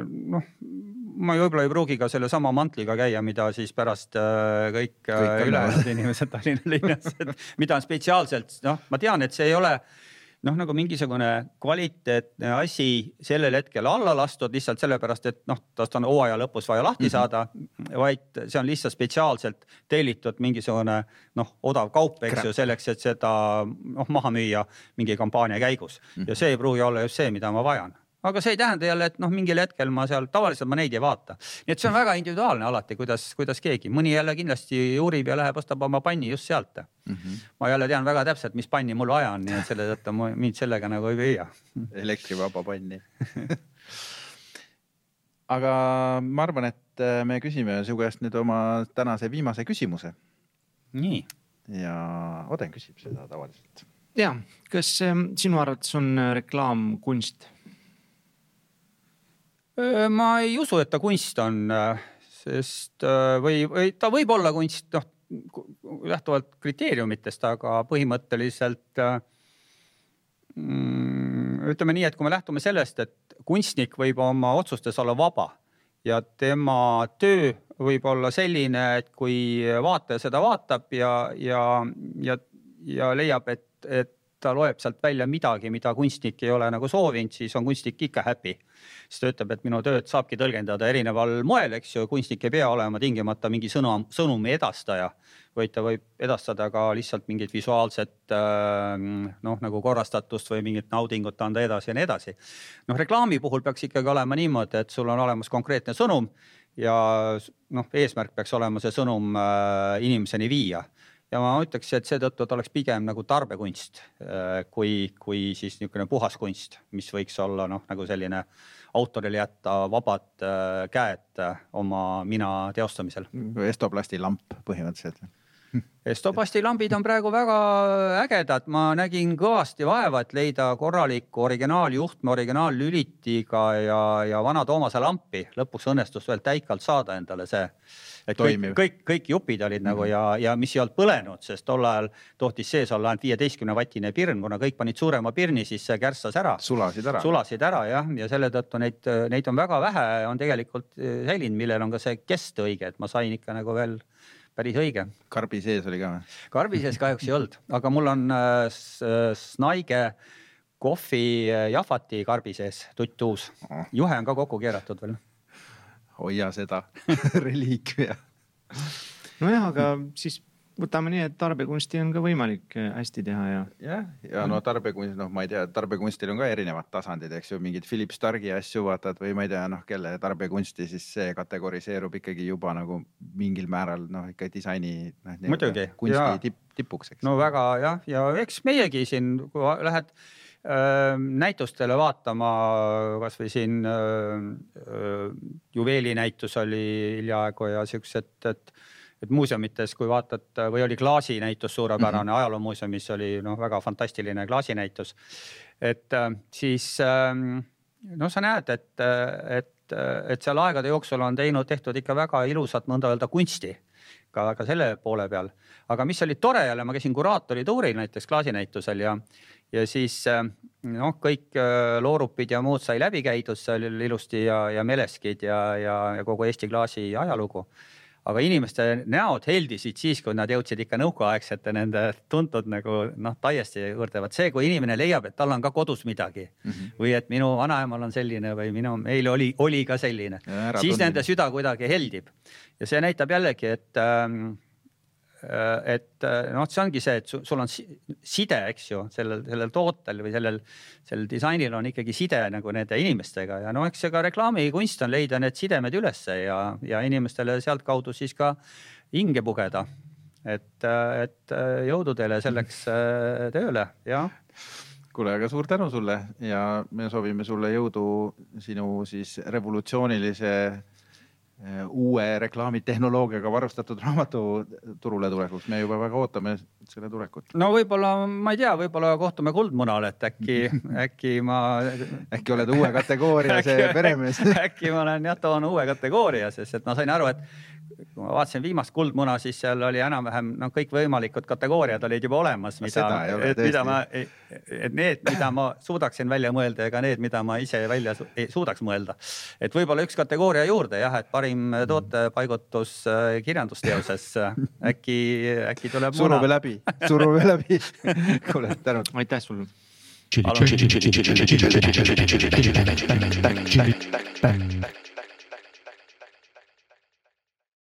ma võib-olla ei pruugi ka selle sama mantliga käia, mida siis pärast kõik ülejäänud inimesed Tallinna linnas, mida on spetsiaalselt, ma tean, et see ei ole nagu mingisugune kvaliteetne asi sellel hetkel alla lastud lihtsalt sellepärast, et tast on hooaja lõpus vaja lahti saada, vaid see on lihtsalt spetsiaalselt tellitud mingisugune odav kaup, eks ju, selleks, et seda maha müüa mingi kampaania käigus. Ja see ei pruugi olla just see, mida ma vajan. Aga see ei tähenda jälle, et mingil hetkel ma seal, tavaliselt ma neid ei vaata. Nii et see on väga individuaalne alati, kuidas keegi. Mõni jälle kindlasti uurib ja läheb, ostab oma panni just sealt. Ma jälle tean väga täpselt, mis panni mul vaja on, nii et selle tõttu mind sellega nagu ei püüa. Elektrivaba panni. Aga ma arvan, et me küsime su käest nüüd oma tänase viimase küsimuse. Nii. Ja Oden küsib seda tavaliselt. Ja, kas sinu arvates on reklaam kunst? Ma ei usu, et ta kunst on, sest või ta võib olla kunst lähtuvalt kriteeriumitest, aga põhimõtteliselt ütleme nii, et kui me lähtume sellest, et kunstnik võib oma otsustes olla vaba ja tema töö võib olla selline, et kui vaataja seda vaatab ja leiab, et ta loeb sealt välja midagi, mida kunstnik ei ole nagu soovinud, siis on kunstnik ikka happy. Siis ta ütleb, et minu tööd saabki tõlgendada erineval moel, eks ju, kunstnik ei pea olema tingimata mingi sõnumi edastaja, vaid ta võib edastada ka lihtsalt mingit visuaalset nagu korrastatust või mingit naudingut anda edasi ja nii edasi. Reklaami puhul peaks ikkagi olema niimoodi, et sul on olemas konkreetne sõnum ja eesmärk peaks olema see sõnum inimeseni viia. Ja ma ütleks, et seetõttu oleks pigem nagu tarbekunst kui siis niisugune puhas kunst, mis võiks olla nagu selline autorile jätta vabad käed oma mina teostamisel. Estoplasti lamp põhimõtteliselt. Estoplasti lambid on praegu väga ägedad. Ma nägin kõvasti vaeva, et leida korralikku originaaljuhtme, originaallülitiga ja vana Toomase lampi. Lõpuks õnnestus veel täikalt saada endale see. Et kõik jupid olid nagu ja mis ei olnud põlenud, sest tol ajal tohtis sees olla ainult 15-vattine pirn, kuna kõik panid suurema pirni, siis see kärssas ära. Sulasid ära, jah. Ja selle tõttu neid on väga vähe, on tegelikult säilinud, millel on ka see kest õige, et ma sain ikka nagu veel päris õige. Karbi sees oli ka või? Karbi sees kahjuks ei olnud, aga mul on Snaige kohvi jahvati karbi sees, tuttuus. Juhe on ka kokku keeratud veel. Hoia seda reliikvia. Nojah, aga siis võtame nii, et tarbekunsti on ka võimalik hästi teha ja no tarbekunst, ma ei tea, tarbekunstil on ka erinevad tasandid, eks ju, mingid Philip Starki asju vaatad või ma ei tea, kelle tarbekunsti, siis see kategoriseerub ikkagi juba nagu mingil määral, ikka disaini muidugi, kunsti tipuks, eks. No väga jah, ja eks meiegi siin, kui lähed näitustele vaatama, kas või siin juveelinäitus oli hiljaaegu ja siuksed, et muuseumites, kui vaatad, või oli klaasinäitus suurepärane, ajaloomuuseumis oli väga fantastiline klaasinäitus. Et siis sa näed, et seal aegade jooksul on tehtud ikka väga ilusat mõnda öelda kunsti ka selle poole peal. Aga mis oli tore jälle, ma käisin kuraatori tuuril näiteks klaasinäitusel ja siis kõik loorupid ja muud sai läbi käidud, seal oli ilusti ja meleskid ja kogu Eesti klaasi ajalugu. Aga inimeste näod heldisid siis, kui nad jõudsid ikka nõukaaegsete nende tuntud täiesti juurdevad. See, kui inimene leiab, et tal on ka kodus midagi või et minu vanaemal on selline või meil oli ka selline, siis nende süda kuidagi heldib. Ja see näitab jällegi, et see ongi see, et sul on side, eks ju, sellel tootel või sellel disainil on ikkagi side nagu nende inimestega ja eks see ka reklaamikunst on leida need sidemed ülesse ja inimestele sealt kaudu siis ka hinge pugeda. Et jõudu teile selleks tööle, jah. Kuule, aga suur tänu sulle ja me soovime sulle jõudu sinu siis revolutsioonilise uue reklaamitehnoloogiaga varustatud raamatu turule tulekuks. Me juba väga ootame selle tulekut. No võib-olla, ma ei tea, võib-olla kohtume Kuldmunal, et äkki oled uue kategooria see peremees. Äkki ma olen toon uue kategooria, sest et ma sain aru, et kui ma vaatasin viimast Kuldmuna, siis seal oli enam-vähem kõik võimalikud kategooriad olid juba olemas, need, mida ma suudaksin välja mõelda ja ka need, mida ma ise välja ei suudaks mõelda. Et võib-olla üks kategooria juurde, jah, et parim tootepaigutus kirjandusteoses. Äkki tuleb muna. Surume läbi. Kuule, tänud. Aitäh sulle. Palun.